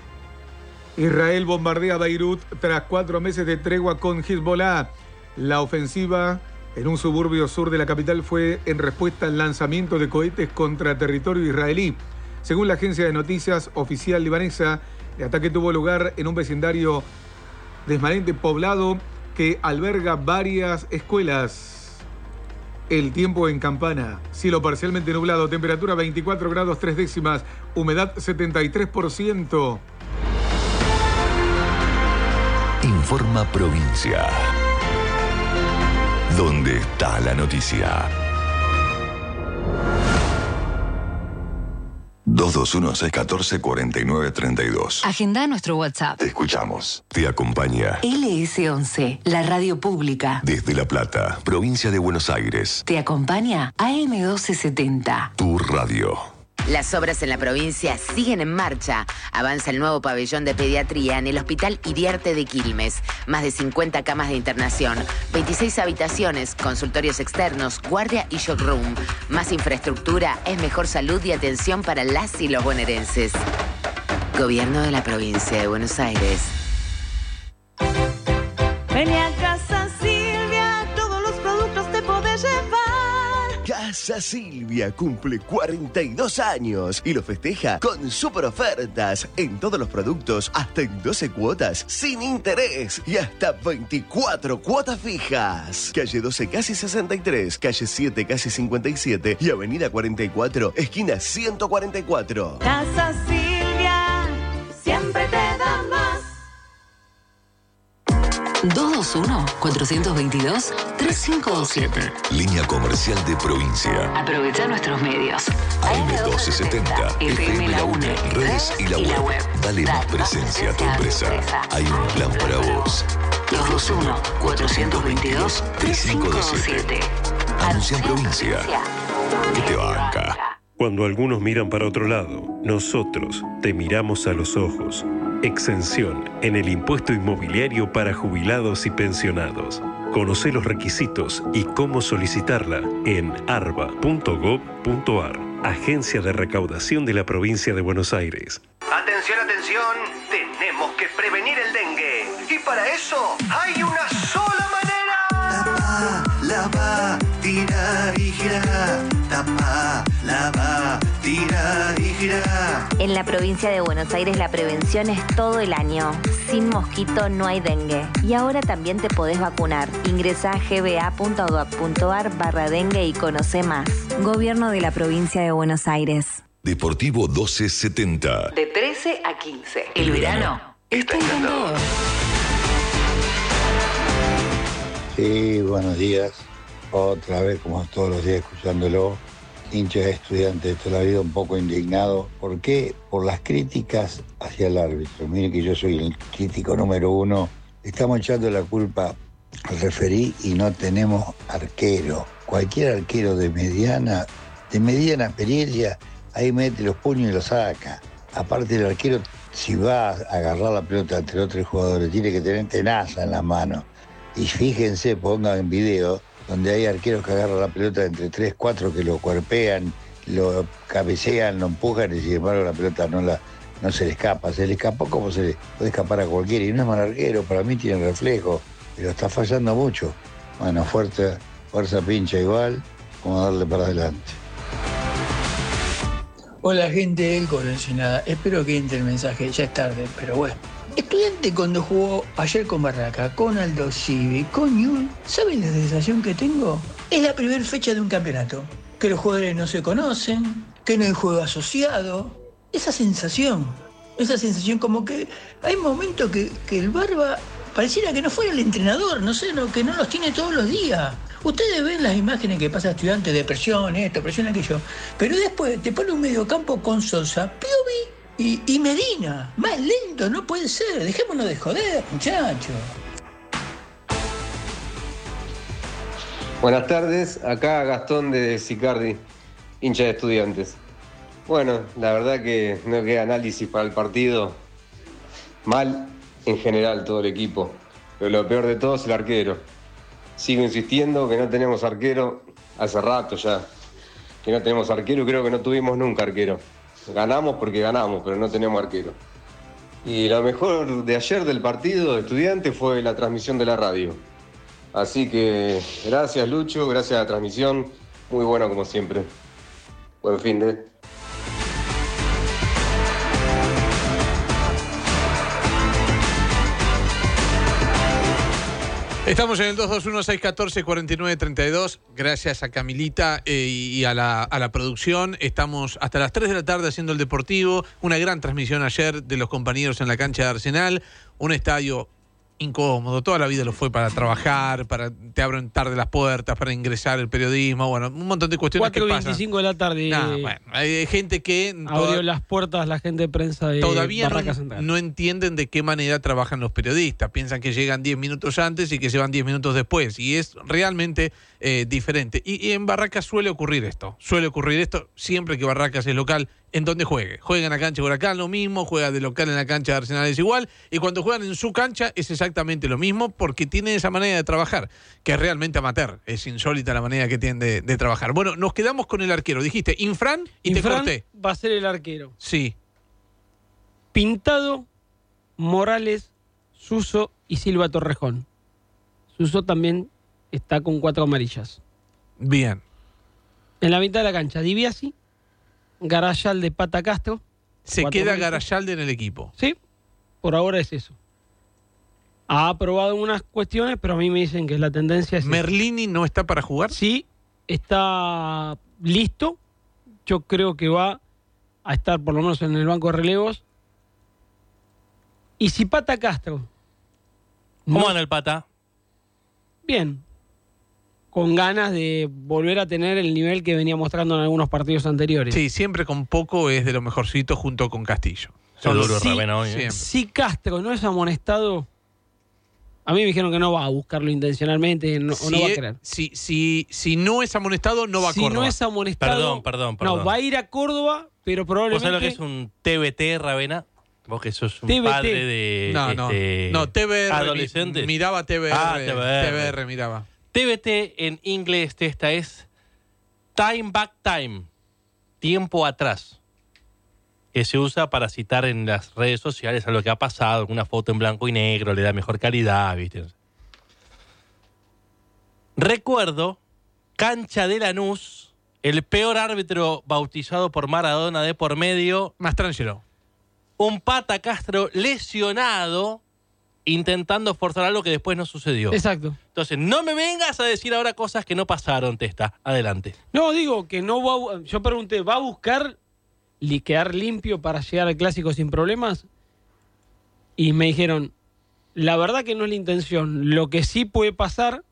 Israel bombardea Beirut tras cuatro meses de tregua con Hezbollah. La ofensiva en un suburbio sur de la capital fue en respuesta al lanzamiento de cohetes contra territorio israelí. Según la agencia de noticias oficial libanesa, el ataque tuvo lugar en un vecindario desmanente poblado que alberga varias escuelas. El tiempo en Campana, cielo parcialmente nublado, temperatura veinticuatro grados tres décimas, humedad setenta y tres por ciento. Informa Provincia. ¿Dónde está la noticia? dos dos uno, seis uno cuatro, cuatro nueve tres dos. Agenda nuestro WhatsApp. Te escuchamos. Te acompaña L S once, la radio pública. desde La Plata, provincia de Buenos Aires. Te acompaña A M doce setenta. Tu radio. Las obras en la provincia siguen en marcha. Avanza el nuevo pabellón de pediatría en el Hospital Iriarte de Quilmes. Más de cincuenta camas de internación, veintiséis habitaciones, consultorios externos, guardia y shock room. Más infraestructura es mejor salud y atención para las y los bonaerenses. Gobierno de la provincia de Buenos Aires. Ven a casa Silvia, todos los productos te podés llevar. Casa Silvia cumple cuarenta y dos años y lo festeja con super ofertas en todos los productos, hasta en doce cuotas sin interés y hasta veinticuatro cuotas fijas. Calle doce casi sesenta y tres, calle siete casi cincuenta y siete y avenida cuarenta y cuatro, esquina ciento cuarenta y cuatro. Casa Silvia, siempre te da más. dos dos uno, cuatro dos dos, tres cinco dos siete. Línea comercial de provincia. Aprovecha nuestros medios. A M doce setenta, F M La UNE, redes y la web. Dale más presencia a tu empresa. Hay un plan para vos. dos dos uno, cuatro dos dos, tres cinco dos siete. Anuncia en provincia. Que te banca. Cuando algunos miran para otro lado, nosotros te miramos a los ojos. Exención en el impuesto inmobiliario para jubilados y pensionados. Conoce los requisitos y cómo solicitarla en arba punto gob punto ar, Agencia de Recaudación de la Provincia de Buenos Aires. Atención, atención, tenemos que prevenir el dengue. Y para eso hay una sola manera. Tapa, lava, tira y gira. Tapa, lava, tira y gira. En la provincia de Buenos Aires la prevención es todo el año. Sin mosquito no hay dengue. Y ahora también te podés vacunar. Ingresa a gba.gov.ar barra dengue y conoce más. Gobierno de la provincia de Buenos Aires. Deportivo doce setenta. De trece a quince. El verano está encantador. Sí, buenos días. Otra vez, como todos los días, escuchándolo. Hincha de Estudiantes, toda la vida un poco indignado. ¿Por qué? Por las críticas hacia el árbitro. Miren que yo soy el crítico número uno. Estamos echando la culpa al referí y no tenemos arquero. Cualquier arquero de mediana, de mediana experiencia, ahí mete los puños y los saca. Aparte el arquero, si va a agarrar la pelota entre los tres jugadores, tiene que tener tenaza en las manos. Y fíjense, pongan en video, donde hay arqueros que agarran la pelota entre tres, cuatro que lo cuerpean, lo cabecean, lo empujan y sin embargo la pelota no la no se le escapa. Se le escapó como se le puede escapar a cualquiera. Y no es mal arquero, para mí tiene reflejo, pero está fallando mucho. Bueno, fuerza, fuerza pincha igual, como darle para adelante. Hola gente del Coro Ensenada, espero que entre el mensaje, ya es tarde, pero bueno. Estudiante cuando jugó ayer con Barraca, con Aldo Civi, con Ñul, ¿saben la sensación que tengo? Es la primera fecha de un campeonato, que los jugadores no se conocen, que no hay juego asociado. Esa sensación, esa sensación como que hay momentos que, que el Barba pareciera que no fuera el entrenador, no sé, no, que no los tiene todos los días. Ustedes ven las imágenes que pasa Estudiantes de presión, esto, presión aquello, pero después te pone un mediocampo con Sosa, Piovi y, y Medina. Más lento no puede ser, dejémonos de joder, muchachos. Buenas tardes, acá Gastón de Sicardi, hincha de Estudiantes. Bueno, la verdad que no queda análisis para el partido. Mal en general todo el equipo, pero lo peor de todo es el arquero. Sigo insistiendo que no tenemos arquero hace rato ya. Que no tenemos arquero y creo que no tuvimos nunca arquero. Ganamos porque ganamos, pero no tenemos arquero. Y lo mejor de ayer del partido de Estudiantes fue la transmisión de la radio. Así que gracias Lucho, gracias a la transmisión. Muy bueno como siempre. Buen fin de... Estamos en el dos dos uno, seis uno cuatro, cuatro nueve tres dos. Gracias a Camilita eh, y a la, a la producción. Estamos hasta las tres de la tarde haciendo el Deportivo. Una gran transmisión ayer de los compañeros en la cancha de Arsenal. Un estadio incómodo. Toda la vida lo fue para trabajar, para te abren tarde las puertas, para ingresar el periodismo. Bueno, un montón de cuestiones que pasan. cuatro y veinticinco de la tarde. Nah, bueno, hay gente que... Abrió toda, las puertas la gente de prensa de todavía Barraca no, Central. no entienden de qué manera trabajan los periodistas. Piensan que llegan diez minutos antes y que se van diez minutos después. Y es realmente eh, diferente. Y, y en Barracas suele ocurrir esto. Suele ocurrir esto siempre que Barracas es local, en donde juegue. Juega en la cancha de Huracán lo mismo, juega de local en la cancha de Arsenal es igual, y cuando juegan en su cancha es exactamente lo mismo, porque tiene esa manera de trabajar, que es realmente amateur. Es insólita la manera que tienen de, de trabajar. Bueno, nos quedamos con el arquero. Dijiste Infran y Infran te corté. Va a ser el arquero. Sí. Pintado, Morales, Suso y Silva Torrejón. Suso también está con cuatro amarillas. Bien. En la mitad de la cancha, Di Biasi, Garayalde, Pata Castro. Se queda Garayalde en el equipo. Sí, por ahora es eso. Ha aprobado unas cuestiones, pero a mí me dicen que la tendencia es... ¿Merlini no está para jugar? Sí, está listo. Yo creo que va a estar por lo menos en el banco de relevos. Y si Pata Castro... ¿Cómo anda el Pata? Bien. Con ganas de volver a tener el nivel que venía mostrando en algunos partidos anteriores. Sí, siempre con poco es de lo mejorcito junto con Castillo. Son duros, si, Ravena, hoy, ¿eh? si Castro no es amonestado, a mí me dijeron que no va a buscarlo intencionalmente no, si o no va a es, querer. Si, si, si no es amonestado, no va a si Córdoba. Si no es amonestado... Perdón, perdón, perdón. No, va a ir a Córdoba, pero probablemente... ¿Vos sabés lo que es un T B T, Ravena? Vos que sos un T B T. padre de... No, no. Este, No, T V R. adolescentes. Miraba T V R. Ah, T V R. T V R miraba. T B T en inglés esta es Time Back Time, tiempo atrás, que se usa para citar en las redes sociales a lo que ha pasado, una foto en blanco y negro, le da mejor calidad, ¿viste? Recuerdo, cancha de Lanús, el peor árbitro bautizado por Maradona de por medio. Mastrangelo. Un Pata Castro lesionado, intentando forzar algo que después no sucedió. Exacto. Entonces, no me vengas a decir ahora cosas que no pasaron, Testa. Adelante. No, digo que no va a, yo pregunté, ¿va a buscar li, quedar limpio para llegar al Clásico sin problemas? Y me dijeron, la verdad que no es la intención. Lo que sí puede pasar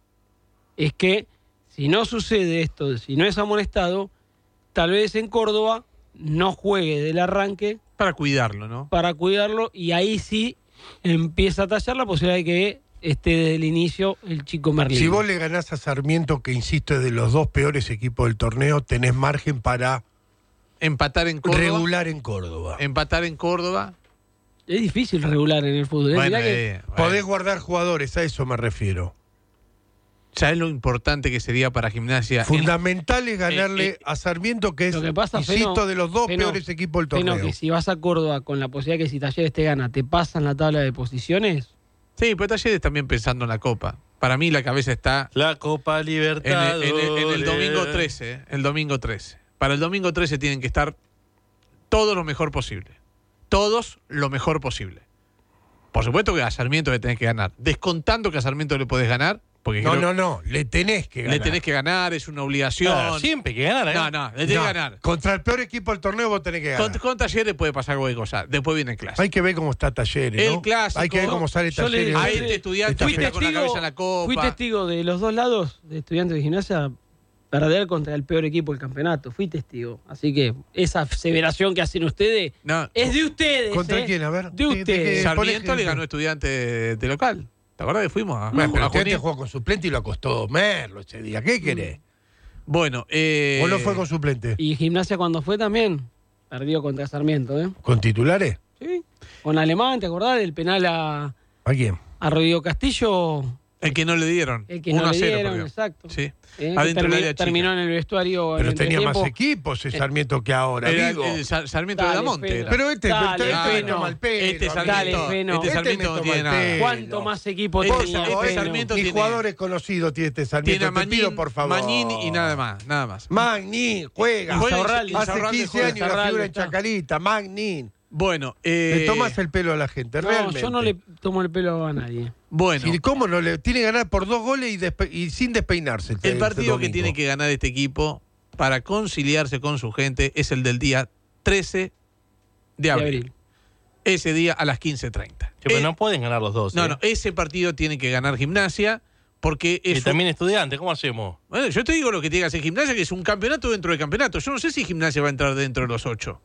es que si no sucede esto, si no es amonestado, tal vez en Córdoba no juegue del arranque. Para cuidarlo, ¿no? Para cuidarlo, y ahí sí empieza a tallar la posibilidad de que esté desde el inicio el chico Merlín. Si vos le ganás a Sarmiento, que insisto es de los dos peores equipos del torneo, tenés margen para empatar en Córdoba. Regular en Córdoba. Empatar en Córdoba. Es difícil regular en el fútbol. Bueno, que eh, bueno. Podés guardar jugadores, a eso me refiero. ¿Sabés lo importante que sería para Gimnasia? Fundamental es ganarle eh, eh, a Sarmiento, que es, que pasa, insisto, Feno, de los dos Feno, peores equipos del Feno, torneo. que si vas a Córdoba con la posibilidad que si Talleres te gana, te pasan la tabla de posiciones. Sí, pero Talleres también pensando en la Copa. Para mí la cabeza está... La Copa Libertadores. En el, en el, en el domingo trece. ¿eh? El domingo trece. Para el domingo trece tienen que estar todos lo mejor posible. Todos lo mejor posible. Por supuesto que a Sarmiento le tenés que ganar. Descontando que a Sarmiento le podés ganar. Porque no, creo, no, no, le tenés que ganar. Le tenés que ganar, es una obligación. Ah, siempre hay que ganar, ¿eh? No, no, le tenés no, que ganar. Contra el peor equipo del torneo vos tenés que ganar. Con, con Talleres puede pasar cualquier cosa. Después viene el clásico. Hay que ver cómo está Talleres, ¿no? El clásico. Hay que ver cómo sale Yo Talleres. le- A este estudiante que está con la cabeza en la Copa. Fui testigo de los dos lados de Estudiantes de Gimnasia perder contra el peor equipo del campeonato. Fui testigo. Así que esa aseveración que hacen ustedes No. es de ustedes. ¿Contra ¿eh? quién? A ver. De ustedes. Sarmiento le ganó a Estudiante de, de local. ¿Te acuerdas que fuimos a, Bueno, a pero Junín? Estudiantes jugó con suplente y lo acostó Merlo ese día. ¿Qué querés? Bueno, eh... ¿O no fue con suplente? Y Gimnasia cuando fue también perdió contra Sarmiento, ¿eh? ¿Con titulares? Sí. Con Alemán, ¿te acordás del penal a, ¿A quién? a Rodrigo Castillo? El que no le dieron. El que uno no a le cero dieron, perdió. exacto. Sí. ¿eh? Adentro Termi- del área chica. terminó en el vestuario. Pero en tenía más entretiempo. equipos ese Sarmiento que ahora, Era digo. el Sar- Sarmiento Dale, de Damonte. Feno. era. Pero este, Dale, este, este Feno. toma el pelo. Este amigo. Dale, Sarmiento, Feno. este Este Sarmiento me no toma tiene el nada. pelo. ¿Cuánto más equipo Este- tenía? este Feno? Sarmiento Mis tiene- jugadores conocidos tiene este Sarmiento. Tiene a Te Magnin, pido, por favor. Magnin y nada más. Nada más. Magnin, juega. Juega Insaurralde. y- Hace Insaurralde quince juega. años la Insaurralde figura en está. Chacarita. Magnin. Bueno, eh... Le tomas el pelo a la gente, No, realmente. yo no le tomo el pelo a nadie. Bueno, ¿Y cómo no le tiene que ganar por dos goles y, despe- y sin despeinarse? el este partido que domingo? tiene que ganar este equipo para conciliarse con su gente es el del día trece de abril. abril. Ese día a las quince treinta. Sí, pero Eh, no pueden ganar los dos. no, ¿eh? no, ese partido tiene que ganar Gimnasia porque Y es un- también estudiante, ¿cómo hacemos? Bueno, yo te digo lo que tiene que hacer Gimnasia, que es un campeonato dentro del campeonato. Yo no sé si Gimnasia va a entrar dentro de los ocho.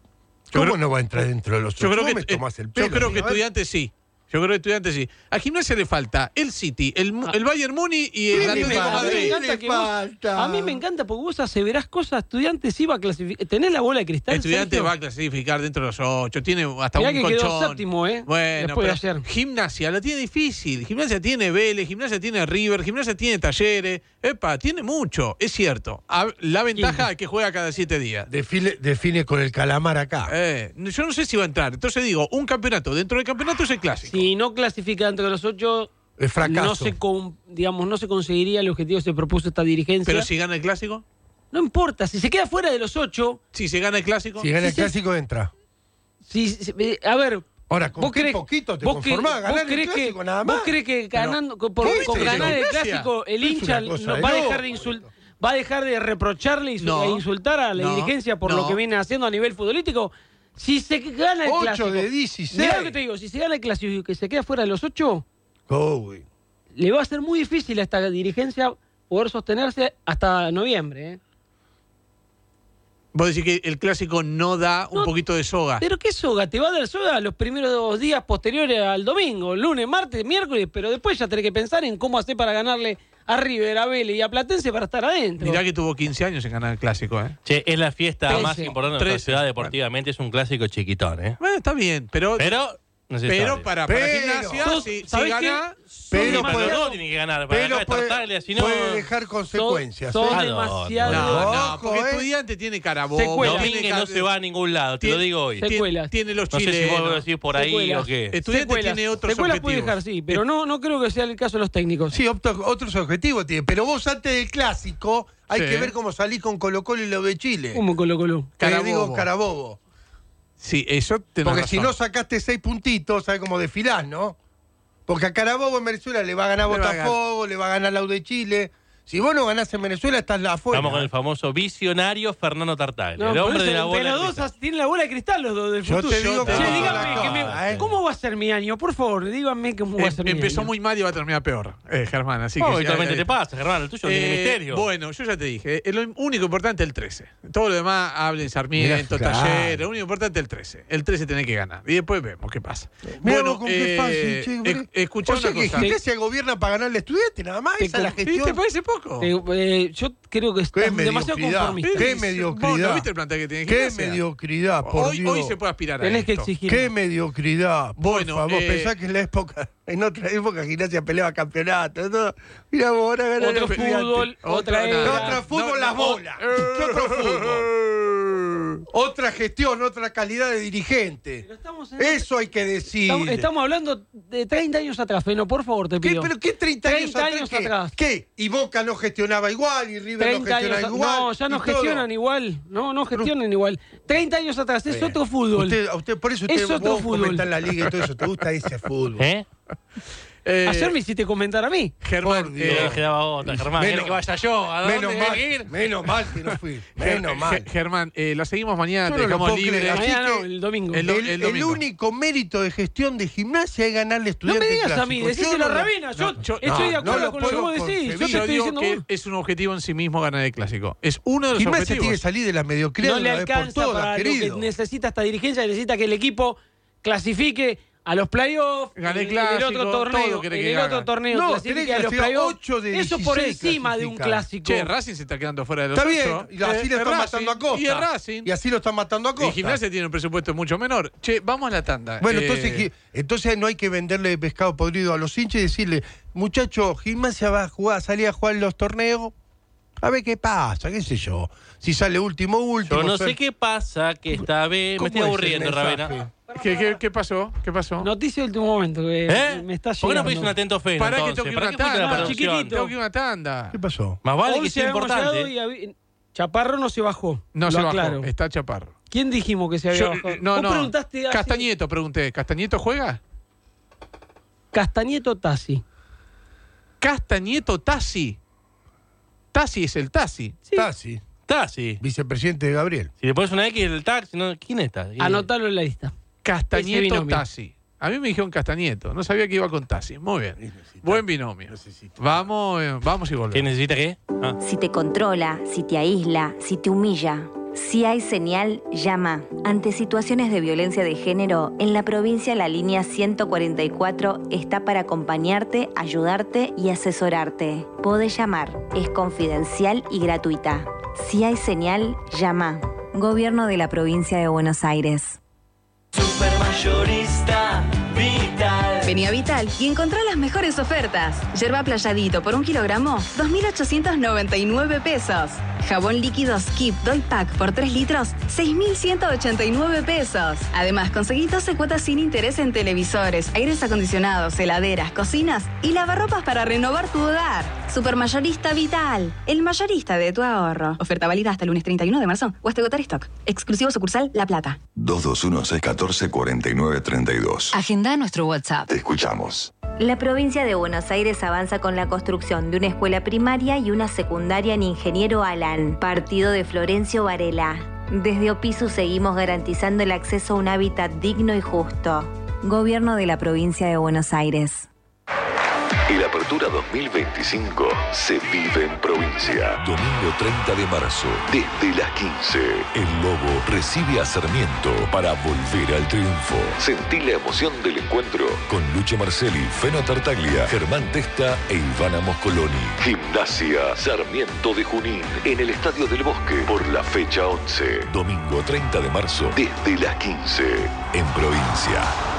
Yo ¿Cómo creo- no va a entrar dentro de los Yo ocho? creo ¿Cómo que, me eh, tomás el yo pelo, creo que amigo? A ver. Estudiantes sí. Yo creo que Estudiantes sí. A Gimnasia le falta el City, el, Mu- el Bayern Múnich y el ¿Qué le Atlético de falta? A mí me Madrid. encanta que vos- falta? a mí me encanta porque vos aseverás cosas. Estudiantes iba a clasificar. ¿Tenés la bola de cristal? Estudiantes Sergio? va a clasificar dentro de los ocho. Tiene hasta Mirá un que colchón. quedó séptimo, ¿eh? Bueno, Después de pero ayer. Gimnasia la tiene difícil. Gimnasia tiene Vélez, Gimnasia tiene River, Gimnasia tiene Talleres. Epa, tiene mucho, es cierto. A- La ventaja es que juega cada siete días. Define, define con el calamar acá. Eh, yo no sé si va a entrar. Entonces digo, un campeonato. Dentro del campeonato es el clásico. Si no clasifica dentro de los ocho, Es fracaso. no se, con- digamos, no se conseguiría el objetivo que se propuso esta dirigencia. Pero si gana el clásico. No importa, si se queda fuera de los ocho... Si se gana el clásico... Si gana el si clásico, se, entra. Si, si, a ver... Ahora, ¿con qué poquito te conformás? ¿Ganar el clásico nada más? ¿Vos crees que ganando, Pero, por, con ganar el clásico el hincha no va a dejar de insultar? ¿Va a dejar de reprocharle y no, e insultar a la no, dirigencia por no. lo que viene haciendo a nivel futbolístico? Si se gana el ocho clásico... de dieciséis. Mirá lo que te digo, si se gana el clásico y que se queda fuera de los ocho, oh, le va a ser muy difícil a esta dirigencia poder sostenerse hasta noviembre, ¿eh? Vos decís que el clásico no da un no, poquito de soga. ¿Pero qué soga? Te va a dar soga los primeros dos días posteriores al domingo, lunes, martes, miércoles, pero después ya tenés que pensar en cómo hacer para ganarle a River, a Vélez y a Platense para estar adentro. Mirá que tuvo quince años en ganar el clásico, ¿eh? Che, es la fiesta trece, más importante de nuestra ciudad deportivamente, es un clásico chiquitón, ¿eh? Bueno, está bien, pero... Pero... Pero para, para pero, Gimnasia, si, si gana... Pero sí, puede, no tiene que ganar para pero acá puede, Tartaglia, si no, puede dejar consecuencias. Son, son ¿eh? demasiado... No, no, Ojo, porque eh. Estudiante tiene cara bobo. Secuelas. Domínguez no se va a ningún lado, te lo digo hoy. Secuelas. Tiene los No sé chilenos. si vos lo decís por ahí Secuelas. o qué. Estudiante Secuelas. tiene otros Secuelas objetivos. puede dejar, sí, pero no, no creo que sea el caso de los técnicos. Sí, otros, otros objetivos tiene. Pero vos antes del clásico hay Sí. que ver cómo salís con Colo Colo y lo de Chile. ¿Cómo Colo Colo? Te Carabobo. digo carabobo. Sí, eso tenés Porque razón. si no sacaste seis puntitos, ¿sabes cómo desfilás, no? Porque a Carabobo en Venezuela le va a ganar Le va a ganar. Botafogo, le va a ganar la U de Chile. Si vos no ganás en Venezuela, estás afuera. Estamos con el famoso visionario Fernando Tartaglia, No, el por hombre eso, de la entre bola. los de dos cristal. tienen la bola de cristal los dos del Yo futuro. te digo Che, cómo díganme la que me- cosa, ¿eh? ¿cómo va a ser mi año? Por favor, díganme cómo va a Em- ser mi empezó año. muy mal y va a terminar peor, eh, Germán. Así Oh, que habitualmente ya- te pasa, Germán, el tuyo tiene Eh, misterio. Bueno, yo ya te dije, eh, lo único importante es el trece. Todo lo demás, hablen Sarmiento, Mirá, Taller, claro. lo único importante es el trece. El trece tiene que ganar. Y después vemos qué pasa. Mirá bueno, vos con qué eh, fácil, che, eh, escuchá o sea una que cosa. Gimnasia gobierna para ganarle estudiante, nada más. Te Esa es la con- ¿Sí? gestión. ¿Te parece poco? Eh, eh, yo creo que Qué estás demasiado mediocridad. conformista. Qué Vos mediocridad. no viste el plantel que tiene Qué Gimnasia. mediocridad, por hoy, Dios. hoy se puede aspirar a Tenés que esto. exigir. Qué mediocridad. Por Bueno, favor, eh, pensás que en la época, en otra época Gimnasia peleaba campeonato. ¿No? Mira vos, ahora ganan Otro el estudiante. fútbol, otra Otra- ¿Qué era. otra fútbol? no, las no, bolas. ¿Qué otro fútbol? Otra gestión, otra calidad de dirigente. Pero estamos en- Eso hay que decir. Estamos, estamos hablando de treinta años atrás, Feno, por favor, te ¿Qué, pido. ¿Pero qué treinta, treinta años, años atrás? atrás. ¿Qué? ¿Y Boca no gestionaba igual? ¿Y River no treinta años gestionaba a- igual? No, ya no y todo? gestionan igual. No, no gestionan igual. treinta años atrás, es Bien. otro fútbol. Usted, a usted, por eso usted Es otro vos fútbol. comentás la liga y todo eso. ¿Te gusta ese fútbol? ¿Eh? Eh, Ayer me hiciste comentar a mí. Germán, Por Dios. eh, Eh, quedaba otra, Germán. menos- ¿Quiere que vaya yo? ¿A dónde Menos tengo mal, que ir? menos mal que no fui. Ger- Menos Ger- mal. Germán, eh, la seguimos mañana, Yo te no lo dejamos puedo libre. creer. Así Mañana no, que el domingo. el do- El, el domingo. único mérito de gestión de Gimnasia es ganarle No estudiantes me digas a clásicos. mí, Yo decíselo no a lo- Rabina. Yo no, yo- estoy no, de no acuerdo lo con lo que puedo vos decís. Yo concebir. te Yo estoy digo diciendo que vos. es un objetivo en sí mismo ganar el clásico. Es uno de los Gimnasia objetivos. tiene que salir de la mediocridad No de le una vez por alcanza todas, para querido. lo que necesita esta dirigencia, necesita que el equipo clasifique a los playoffs, Gane en el clásico, otro todo torneo, quiere en que el haga. otro torneo No, clasifique tenés que a los clasificar playoffs. ocho de Eso por dieciséis encima de un clasificar. clásico. Che, Racing se está quedando fuera de los Está bien, ocho. y así Eh, lo es están Racing, matando a Costa. Y es Racing. Y así lo están matando a Costa. Y Gimnasia tiene un presupuesto mucho menor. Che, vamos a la tanda. Bueno, Eh, entonces, gi- entonces no hay que venderle pescado podrido a los hinchas y decirle, muchacho, Gimnasia va a jugar, salir a jugar los torneos, a ver qué pasa, qué sé yo. Si sale último, último. Yo no sale- sé qué pasa, que esta vez ¿Cómo me estoy es el aburriendo, mensaje? Ravena. ¿Qué, qué, qué pasó? ¿Qué pasó? Noticia de último momento que ¿Eh? me está ¿Por qué no llegando. pedís un atento fe? Pará que entonces? tengo que ir ¿Para una qué fuiste a la tanda. producción? chiquitito. Tengo que ir a una tanda. ¿Qué pasó? Más vale que once sea habíamos llegado importante. y habí- Chaparro no se bajó. No lo se aclaro. bajó. Está Chaparro. ¿Quién dijimos que se había Yo- bajado? no, Vos no. preguntaste hace- Castañeto, pregunté. ¿Castañeto juega? Castañeto Tassi. Castañeto Tassi. Tassi es el Tassi. Tassi, Está, sí. vicepresidente de Gabriel. Si le pones una X el taxi, no, ¿quién está? Anotalo en la lista. Ese Castañeto binomio. Tassi. A mí me dijeron Castañeto. No sabía que iba con Tassi. Muy bien. Buen binomio. Vamos, eh, vamos y ¿Qué volvemos. necesita qué? Ah. Si te controla, si te aísla, si te humilla. Si hay señal, llama. Ante situaciones de violencia de género, en la provincia la línea ciento cuarenta y cuatro está para acompañarte, ayudarte y asesorarte. Podés llamar, es confidencial y gratuita. Si hay señal, llama. Gobierno de la provincia de Buenos Aires. Supermayorista Vital. Vení a Vital y encontrá las mejores ofertas. Yerba Playadito por un kilogramo, dos mil ochocientos noventa y nueve pesos. Jabón líquido Skip Doy Pack por tres litros, seis mil ciento ochenta y nueve pesos. Además, conseguí doce cuotas sin interés en televisores, aires acondicionados, heladeras, cocinas y lavarropas para renovar tu hogar. Supermayorista Vital, el mayorista de tu ahorro. Oferta válida hasta el lunes treinta y uno de marzo o hasta agotar stock. Exclusivo sucursal La Plata. dos dos uno, seis uno cuatro, cuatro nueve tres dos. Agenda nuestro WhatsApp. Te escuchamos. La provincia de Buenos Aires avanza con la construcción de una escuela primaria y una secundaria en Ingeniero Alan, partido de Florencio Varela. Desde Opisu seguimos garantizando el acceso a un hábitat digno y justo. Gobierno de la provincia de Buenos Aires. El Apertura dos mil veinticinco se vive en provincia. Domingo treinta de marzo, desde las quince. El Lobo recibe a Sarmiento para volver al triunfo. Sentí la emoción del encuentro con Lucho Marcelli, Feno Tartaglia, Germán Testa e Ivana Moscoloni. Gimnasia Sarmiento de Junín en el Estadio del Bosque por la fecha once. Domingo treinta de marzo, desde las quince, en provincia.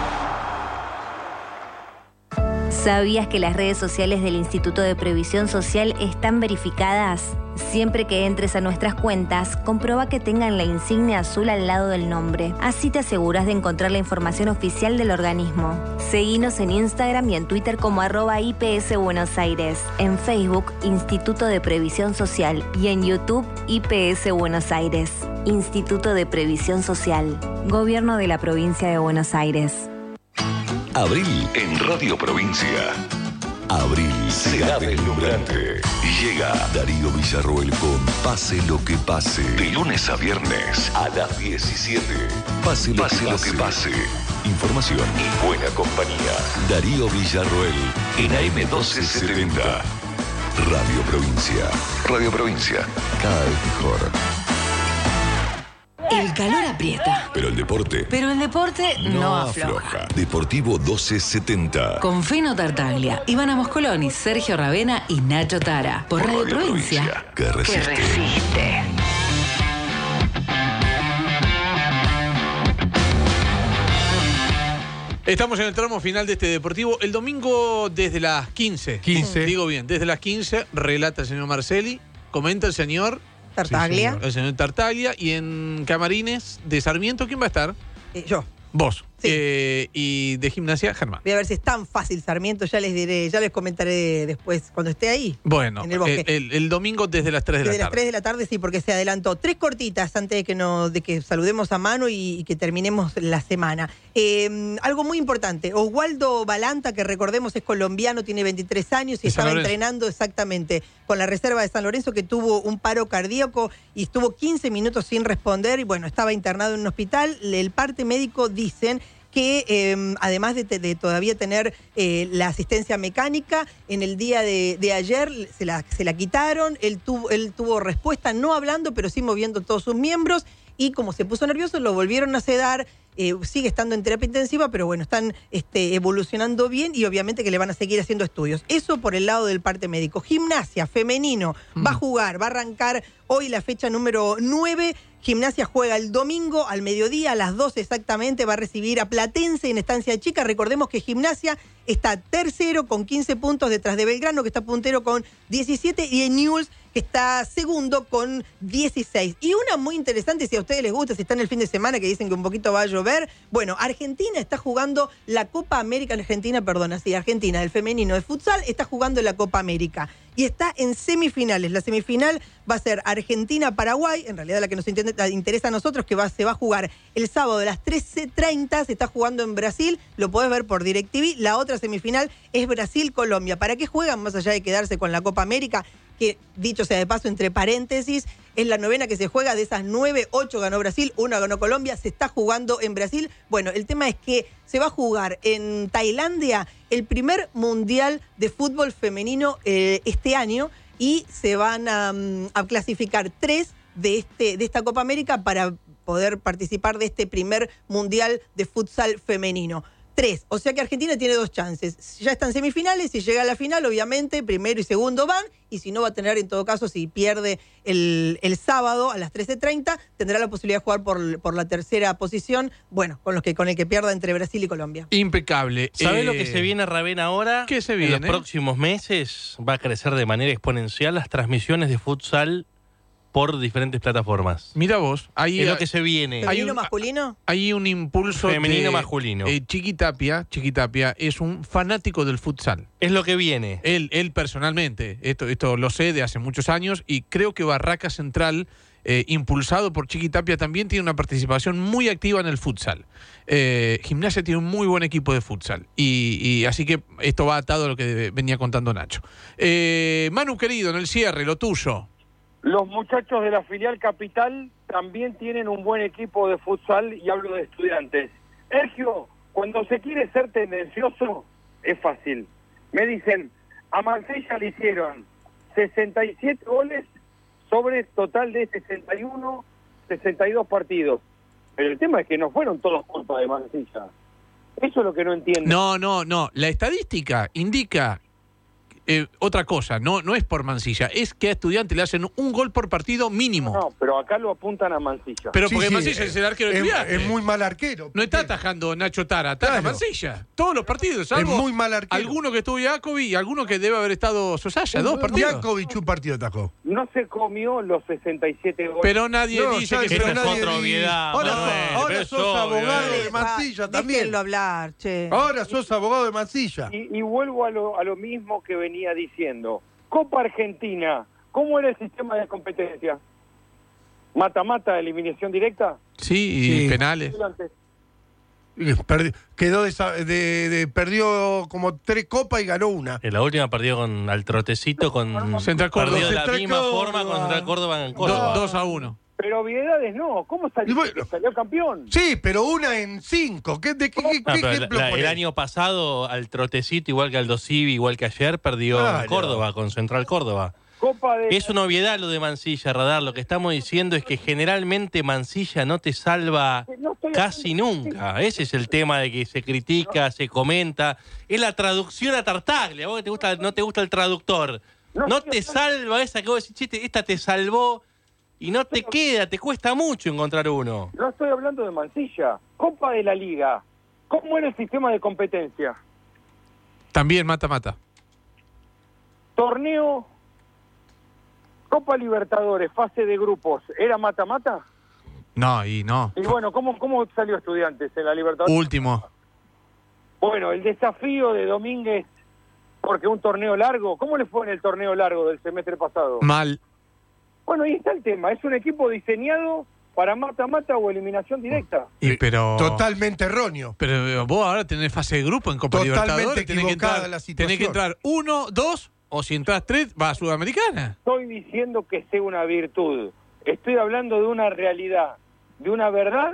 ¿Sabías que las redes sociales del Instituto de Previsión Social están verificadas? Siempre que entres a nuestras cuentas, comprueba que tengan la insignia azul al lado del nombre. Así te aseguras de encontrar la información oficial del organismo. Seguinos en Instagram y en Twitter como arroba I P S Buenos Aires, en Facebook Instituto de Previsión Social y en YouTube I P S Buenos Aires. Instituto de Previsión Social. Gobierno de la Provincia de Buenos Aires. Abril en Radio Provincia. Abril será deslumbrante. Llega Darío Villarroel con Pase lo que pase. De lunes a viernes a las diecisiete. Pase lo, pase que, pase. lo que pase. Información y buena compañía. Darío Villarroel en A M doce setenta. Radio Provincia. Radio Provincia. Cada vez mejor. El calor aprieta. Pero el deporte. Pero el deporte no, no afloja. afloja. Deportivo doce setenta. Con Feno Tartaglia, Ivana Moscoloni, Sergio Ravena y Nacho Tara. Por Radio, Radio Provincia. Provincia. Que resiste. Que resiste. Estamos en el tramo final de este deportivo. El domingo desde las quince. quince. Digo bien, desde las quince relata el señor Marcelli, comenta el señor Tartaglia. Sí, el señor Tartaglia. Y en Camarines de Sarmiento, ¿quién va a estar? Eh, yo. Vos. Sí. Eh, y de Gimnasia, Germán. Voy a ver si es tan fácil Sarmiento, ya les diré, ya les comentaré después cuando esté ahí. Bueno, en el, bosque. el, el, el domingo desde las tres de desde la tarde. Desde las tres de la tarde, sí, porque se adelantó. Tres cortitas antes de que, no, de que saludemos a Manu y, y que terminemos la semana. Eh, algo muy importante, Oswaldo Balanta, que recordemos es colombiano, tiene veintitrés años y estaba entrenando exactamente con la reserva de San Lorenzo, que tuvo un paro cardíaco y estuvo quince minutos sin responder y bueno, estaba internado en un hospital. El parte médico dicen que eh, además de, de todavía tener eh, la asistencia mecánica, en el día de, de ayer se la, se la quitaron, él tuvo, él tuvo respuesta no hablando, pero sí moviendo todos sus miembros, y como se puso nervioso lo volvieron a sedar, eh, sigue estando en terapia intensiva, pero bueno, están este, evolucionando bien y obviamente que le van a seguir haciendo estudios. Eso por el lado del parte médico. Gimnasia femenino mm. va a jugar, va a arrancar hoy la fecha número nueve. Gimnasia juega el domingo al mediodía, a las doce exactamente, va a recibir a Platense en Estancia Chica. Recordemos que Gimnasia está tercero con quince puntos detrás de Belgrano, que está puntero con diecisiete, y en Newell's, que está segundo con dieciséis. Y una muy interesante, si a ustedes les gusta, si están el fin de semana, que dicen que un poquito va a llover. Bueno, Argentina está jugando la Copa América, Argentina, perdona, sí, Argentina, el femenino de futsal, está jugando la Copa América. Y está en semifinales. La semifinal va a ser Argentina-Paraguay, en realidad la que nos interesa a nosotros, que va, se va a jugar el sábado a las trece treinta, se está jugando en Brasil, lo podés ver por DirecTV. La otra semifinal es Brasil-Colombia. ¿Para qué juegan más allá de quedarse con la Copa América? Que, dicho sea de paso, entre paréntesis, es la novena que se juega. De esas nueve, ocho ganó Brasil, una ganó Colombia, se está jugando en Brasil. Bueno, el tema es que se va a jugar en Tailandia el primer mundial de fútbol femenino eh, este año, y se van a, a clasificar tres de, este, de esta Copa América para poder participar de este primer mundial de futsal femenino. Tres, o sea que Argentina tiene dos chances. Ya están semifinales, si llega a la final, obviamente, primero y segundo van, y si no, va a tener, en todo caso, si pierde el, el sábado a las trece treinta, tendrá la posibilidad de jugar por, por la tercera posición, bueno, con los que con el que pierda entre Brasil y Colombia. Impecable. ¿Sabés eh... lo que se viene, Ravena, ahora? ¿Qué se viene? En los próximos meses va a crecer de manera exponencial las transmisiones de futsal por diferentes plataformas. Mira vos, ahí es lo que se viene. ¿Femenino masculino? Hay un impulso femenino de, masculino. Eh, Chiquitapia, Chiquitapia es un fanático del futsal. Es lo que viene. Él, él personalmente, esto, esto lo sé de hace muchos años y creo que Barraca Central, eh, impulsado por Chiquitapia, también tiene una participación muy activa en el futsal. Eh, Gimnasia tiene un muy buen equipo de futsal y, y así que esto va atado a lo que venía contando Nacho. Eh, Manu querido, en el cierre, lo tuyo. Los muchachos de la filial Capital también tienen un buen equipo de futsal y hablo de estudiantes. Sergio, cuando se quiere ser tendencioso, es fácil. Me dicen, a Marsella le hicieron sesenta y siete goles sobre total de sesenta y uno, sesenta y dos partidos. Pero el tema es que no fueron todos culpa de Marsella. Eso es lo que no entiendo. No, no, no. La estadística indica eh, otra cosa. No, no es por Mansilla. Es que a Estudiantes le hacen un gol por partido mínimo. No, pero acá lo apuntan a Mansilla. Pero Sí, porque sí, Mansilla es- es el arquero de es- Estudiantes. es muy mal arquero. No está atajando Nacho Tara, ataja Claro. Mansilla. Todos los partidos, salvo Es muy mal arquero. alguno que estuvo Jacobi y alguno que debe haber estado Sosaya, dos partidos. Jakovic un partido atajó. No se comió los sesenta y siete goles. Pero nadie No, dice ya- que pero se nadie dice- Ahora, ahora sos abogado de Mansilla también. Déjenlo hablar, che. Ahora sos abogado de Mansilla. Y, y vuelvo a lo, a lo mismo que venía diciendo. Copa Argentina, ¿cómo era el sistema de competencia? ¿Mata-mata, eliminación directa? Sí, y Sí. penales. Perdi- quedó desa- de, de- perdió como tres copas y ganó una. En la última perdió con al trotecito con Central Córdoba. perdió de la Central misma Córdoba. forma con Central Córdoba en Córdoba. Do- dos a uno. Pero obviedades no. ¿Cómo salió, salió campeón? Sí, pero una en cinco. ¿Qué, de qué, qué- Ah, qué pero ejemplo la- la- el ponés? año pasado al trotecito, igual que al Dosivi, igual que ayer, perdió Claro. en Córdoba, con Central Córdoba. Copa de... Es una obviedad lo de Mansilla, Radar. Lo que estamos diciendo es que generalmente Mansilla no te salva casi nunca. Ese es el tema de que se critica, se comenta. Es la traducción a Tartaglia. A vos que te gusta, no te gusta el traductor. No te salva esa que vos decís, chiste, esta te salvó y no te queda, te cuesta mucho encontrar uno. No estoy hablando de Mansilla. Copa de la Liga. ¿Cómo era el sistema de competencia? También mata-mata. Torneo, Copa Libertadores, fase de grupos, ¿era mata-mata? No, y no. Y bueno, ¿cómo, cómo salió Estudiantes en la Libertadores? Último. Bueno, el desafío de Domínguez, porque un torneo largo, ¿cómo le fue en el torneo largo del semestre pasado? Mal. Bueno, ahí está el tema, es un equipo diseñado para mata-mata o eliminación directa. Y pero Totalmente erróneo. Pero vos ahora tenés fase de grupo en Copa Totalmente Libertadores. Tenés que, equivocada entrar, la situación. tenés que entrar uno, dos, o si entras tres, vas a Sudamericana. Estoy diciendo que sea una virtud, estoy hablando de una realidad, de una verdad,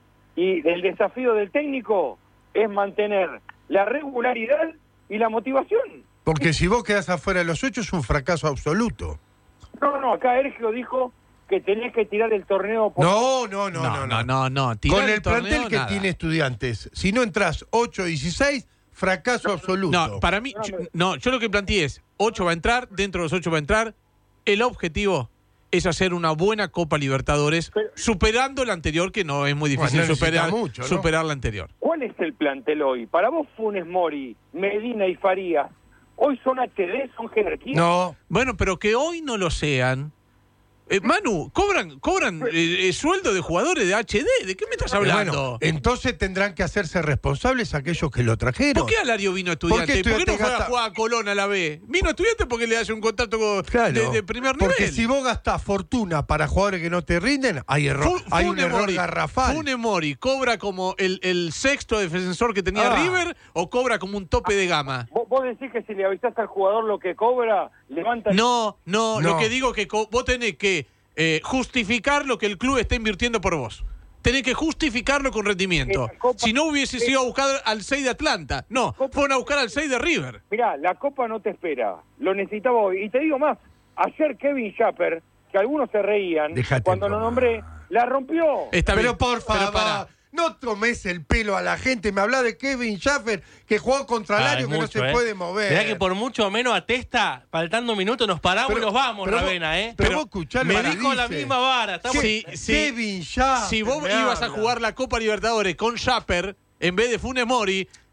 y el desafío del técnico es mantener la regularidad y la motivación. Porque si vos quedás afuera de los ocho es un fracaso absoluto. No, no, acá Ergio dijo que tenés que tirar el torneo por... No, no, no, no. no, no, no. Tirar Con el, el torneo, plantel que nada. tiene Estudiantes, si no entras ocho dieciséis, fracaso absoluto. No, para mí, yo, no, yo lo que planteé es, ocho va a entrar, dentro de los ocho va a entrar, el objetivo es hacer una buena Copa Libertadores, superando la anterior, que no es muy difícil Bueno, necesita superar, mucho, ¿no? superar la anterior. ¿Cuál es el plantel hoy? Para vos Funes Mori, Medina y Farías, ¿hoy son H D, son jerarquía? No. Bueno, pero que hoy no lo sean. Eh, Manu, cobran cobran eh, eh, sueldo de jugadores de H D. ¿De qué me estás hablando? Bueno, entonces tendrán que hacerse responsables aquellos que lo trajeron. ¿Por qué Alario vino a Estudiantes? ¿Por qué, Estudiantes no fue a gasta- jugar a Colón a la B? Vino a Estudiantes porque le hace un contrato con- Claro, de, de primer nivel. porque si vos gastás fortuna para jugadores que no te rinden, hay, error, Fu- hay un Funes error Mori- garrafal. Funes Mori cobra como el, el sexto defensor que tenía Ah. River o cobra como un tope de gama. ¿Vos, vos decís que si le avisás al jugador lo que cobra, levanta... el- No, no, No. lo que digo es que co- vos tenés que eh, justificar lo que el club está invirtiendo por vos. Tenés que justificarlo con rendimiento. Eh, Copa- Si no hubiese sido a buscar al seis de Atlanta. No, fueron a buscar al seis de River. Mirá, la Copa no te espera, lo necesitaba hoy. Y te digo más, ayer Kevin Schapper, que algunos se reían, Déjate cuando lo broma. nombré, la rompió. Está Pero bien, por pero favor, pará. no tomes el pelo a la gente. Me habla de Kevin Schaffer, que jugó contra Ah, Alario, es que mucho, no se ¿eh? puede mover. Mirá que por mucho menos atesta, faltando un minuto, nos paramos Pero- y nos vamos, pero vos- Ravena, ¿eh? pero vos escuchá lo me que dijo la dice. misma vara. Estamos... Sí, sí. Kevin Schaffer. Si vos me ibas a habla. jugar la Copa Libertadores con Schapper en vez de Funes Mori,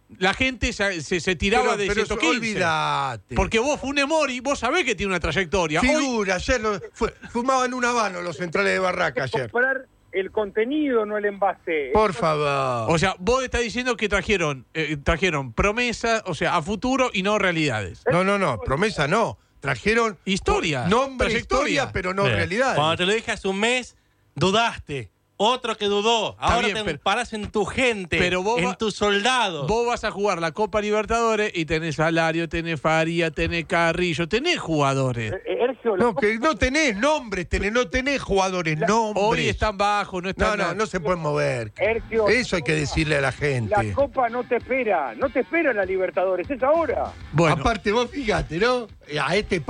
la gente se, se, se tiraba Pero- de pero ciento quince. olvidate. Porque vos, Funemori, vos sabés que tiene una trayectoria. Hoy- Figura, ayer lo- fue- fumaban un habano los centrales de Barraca ayer. Comprar el contenido, no el envase. Por favor. O sea, vos estás diciendo que trajeron, eh, trajeron promesas, o sea, a futuro y no realidades. No, no, no, promesa no. Trajeron historia, nombre, trayectoria. historia, pero no Bien. realidad. Cuando te lo dije hace un mes, dudaste. Otro que dudó. Está Ahora bien, te pero- parás en tu gente, Pero vos en va- tus soldados. Vos vas a jugar la Copa Libertadores y tenés Salario, tenés Faría, tenés Carrillo, tenés jugadores. No, que no tenés nombres, tenés, no tenés jugadores, nombres. Hoy están bajos, no No, están... no, no se pueden mover. Sergio, Eso hay que decirle a la gente. La Copa no te espera, no te espera la Libertadores, es ahora. Bueno. Aparte, vos fíjate, ¿no? A este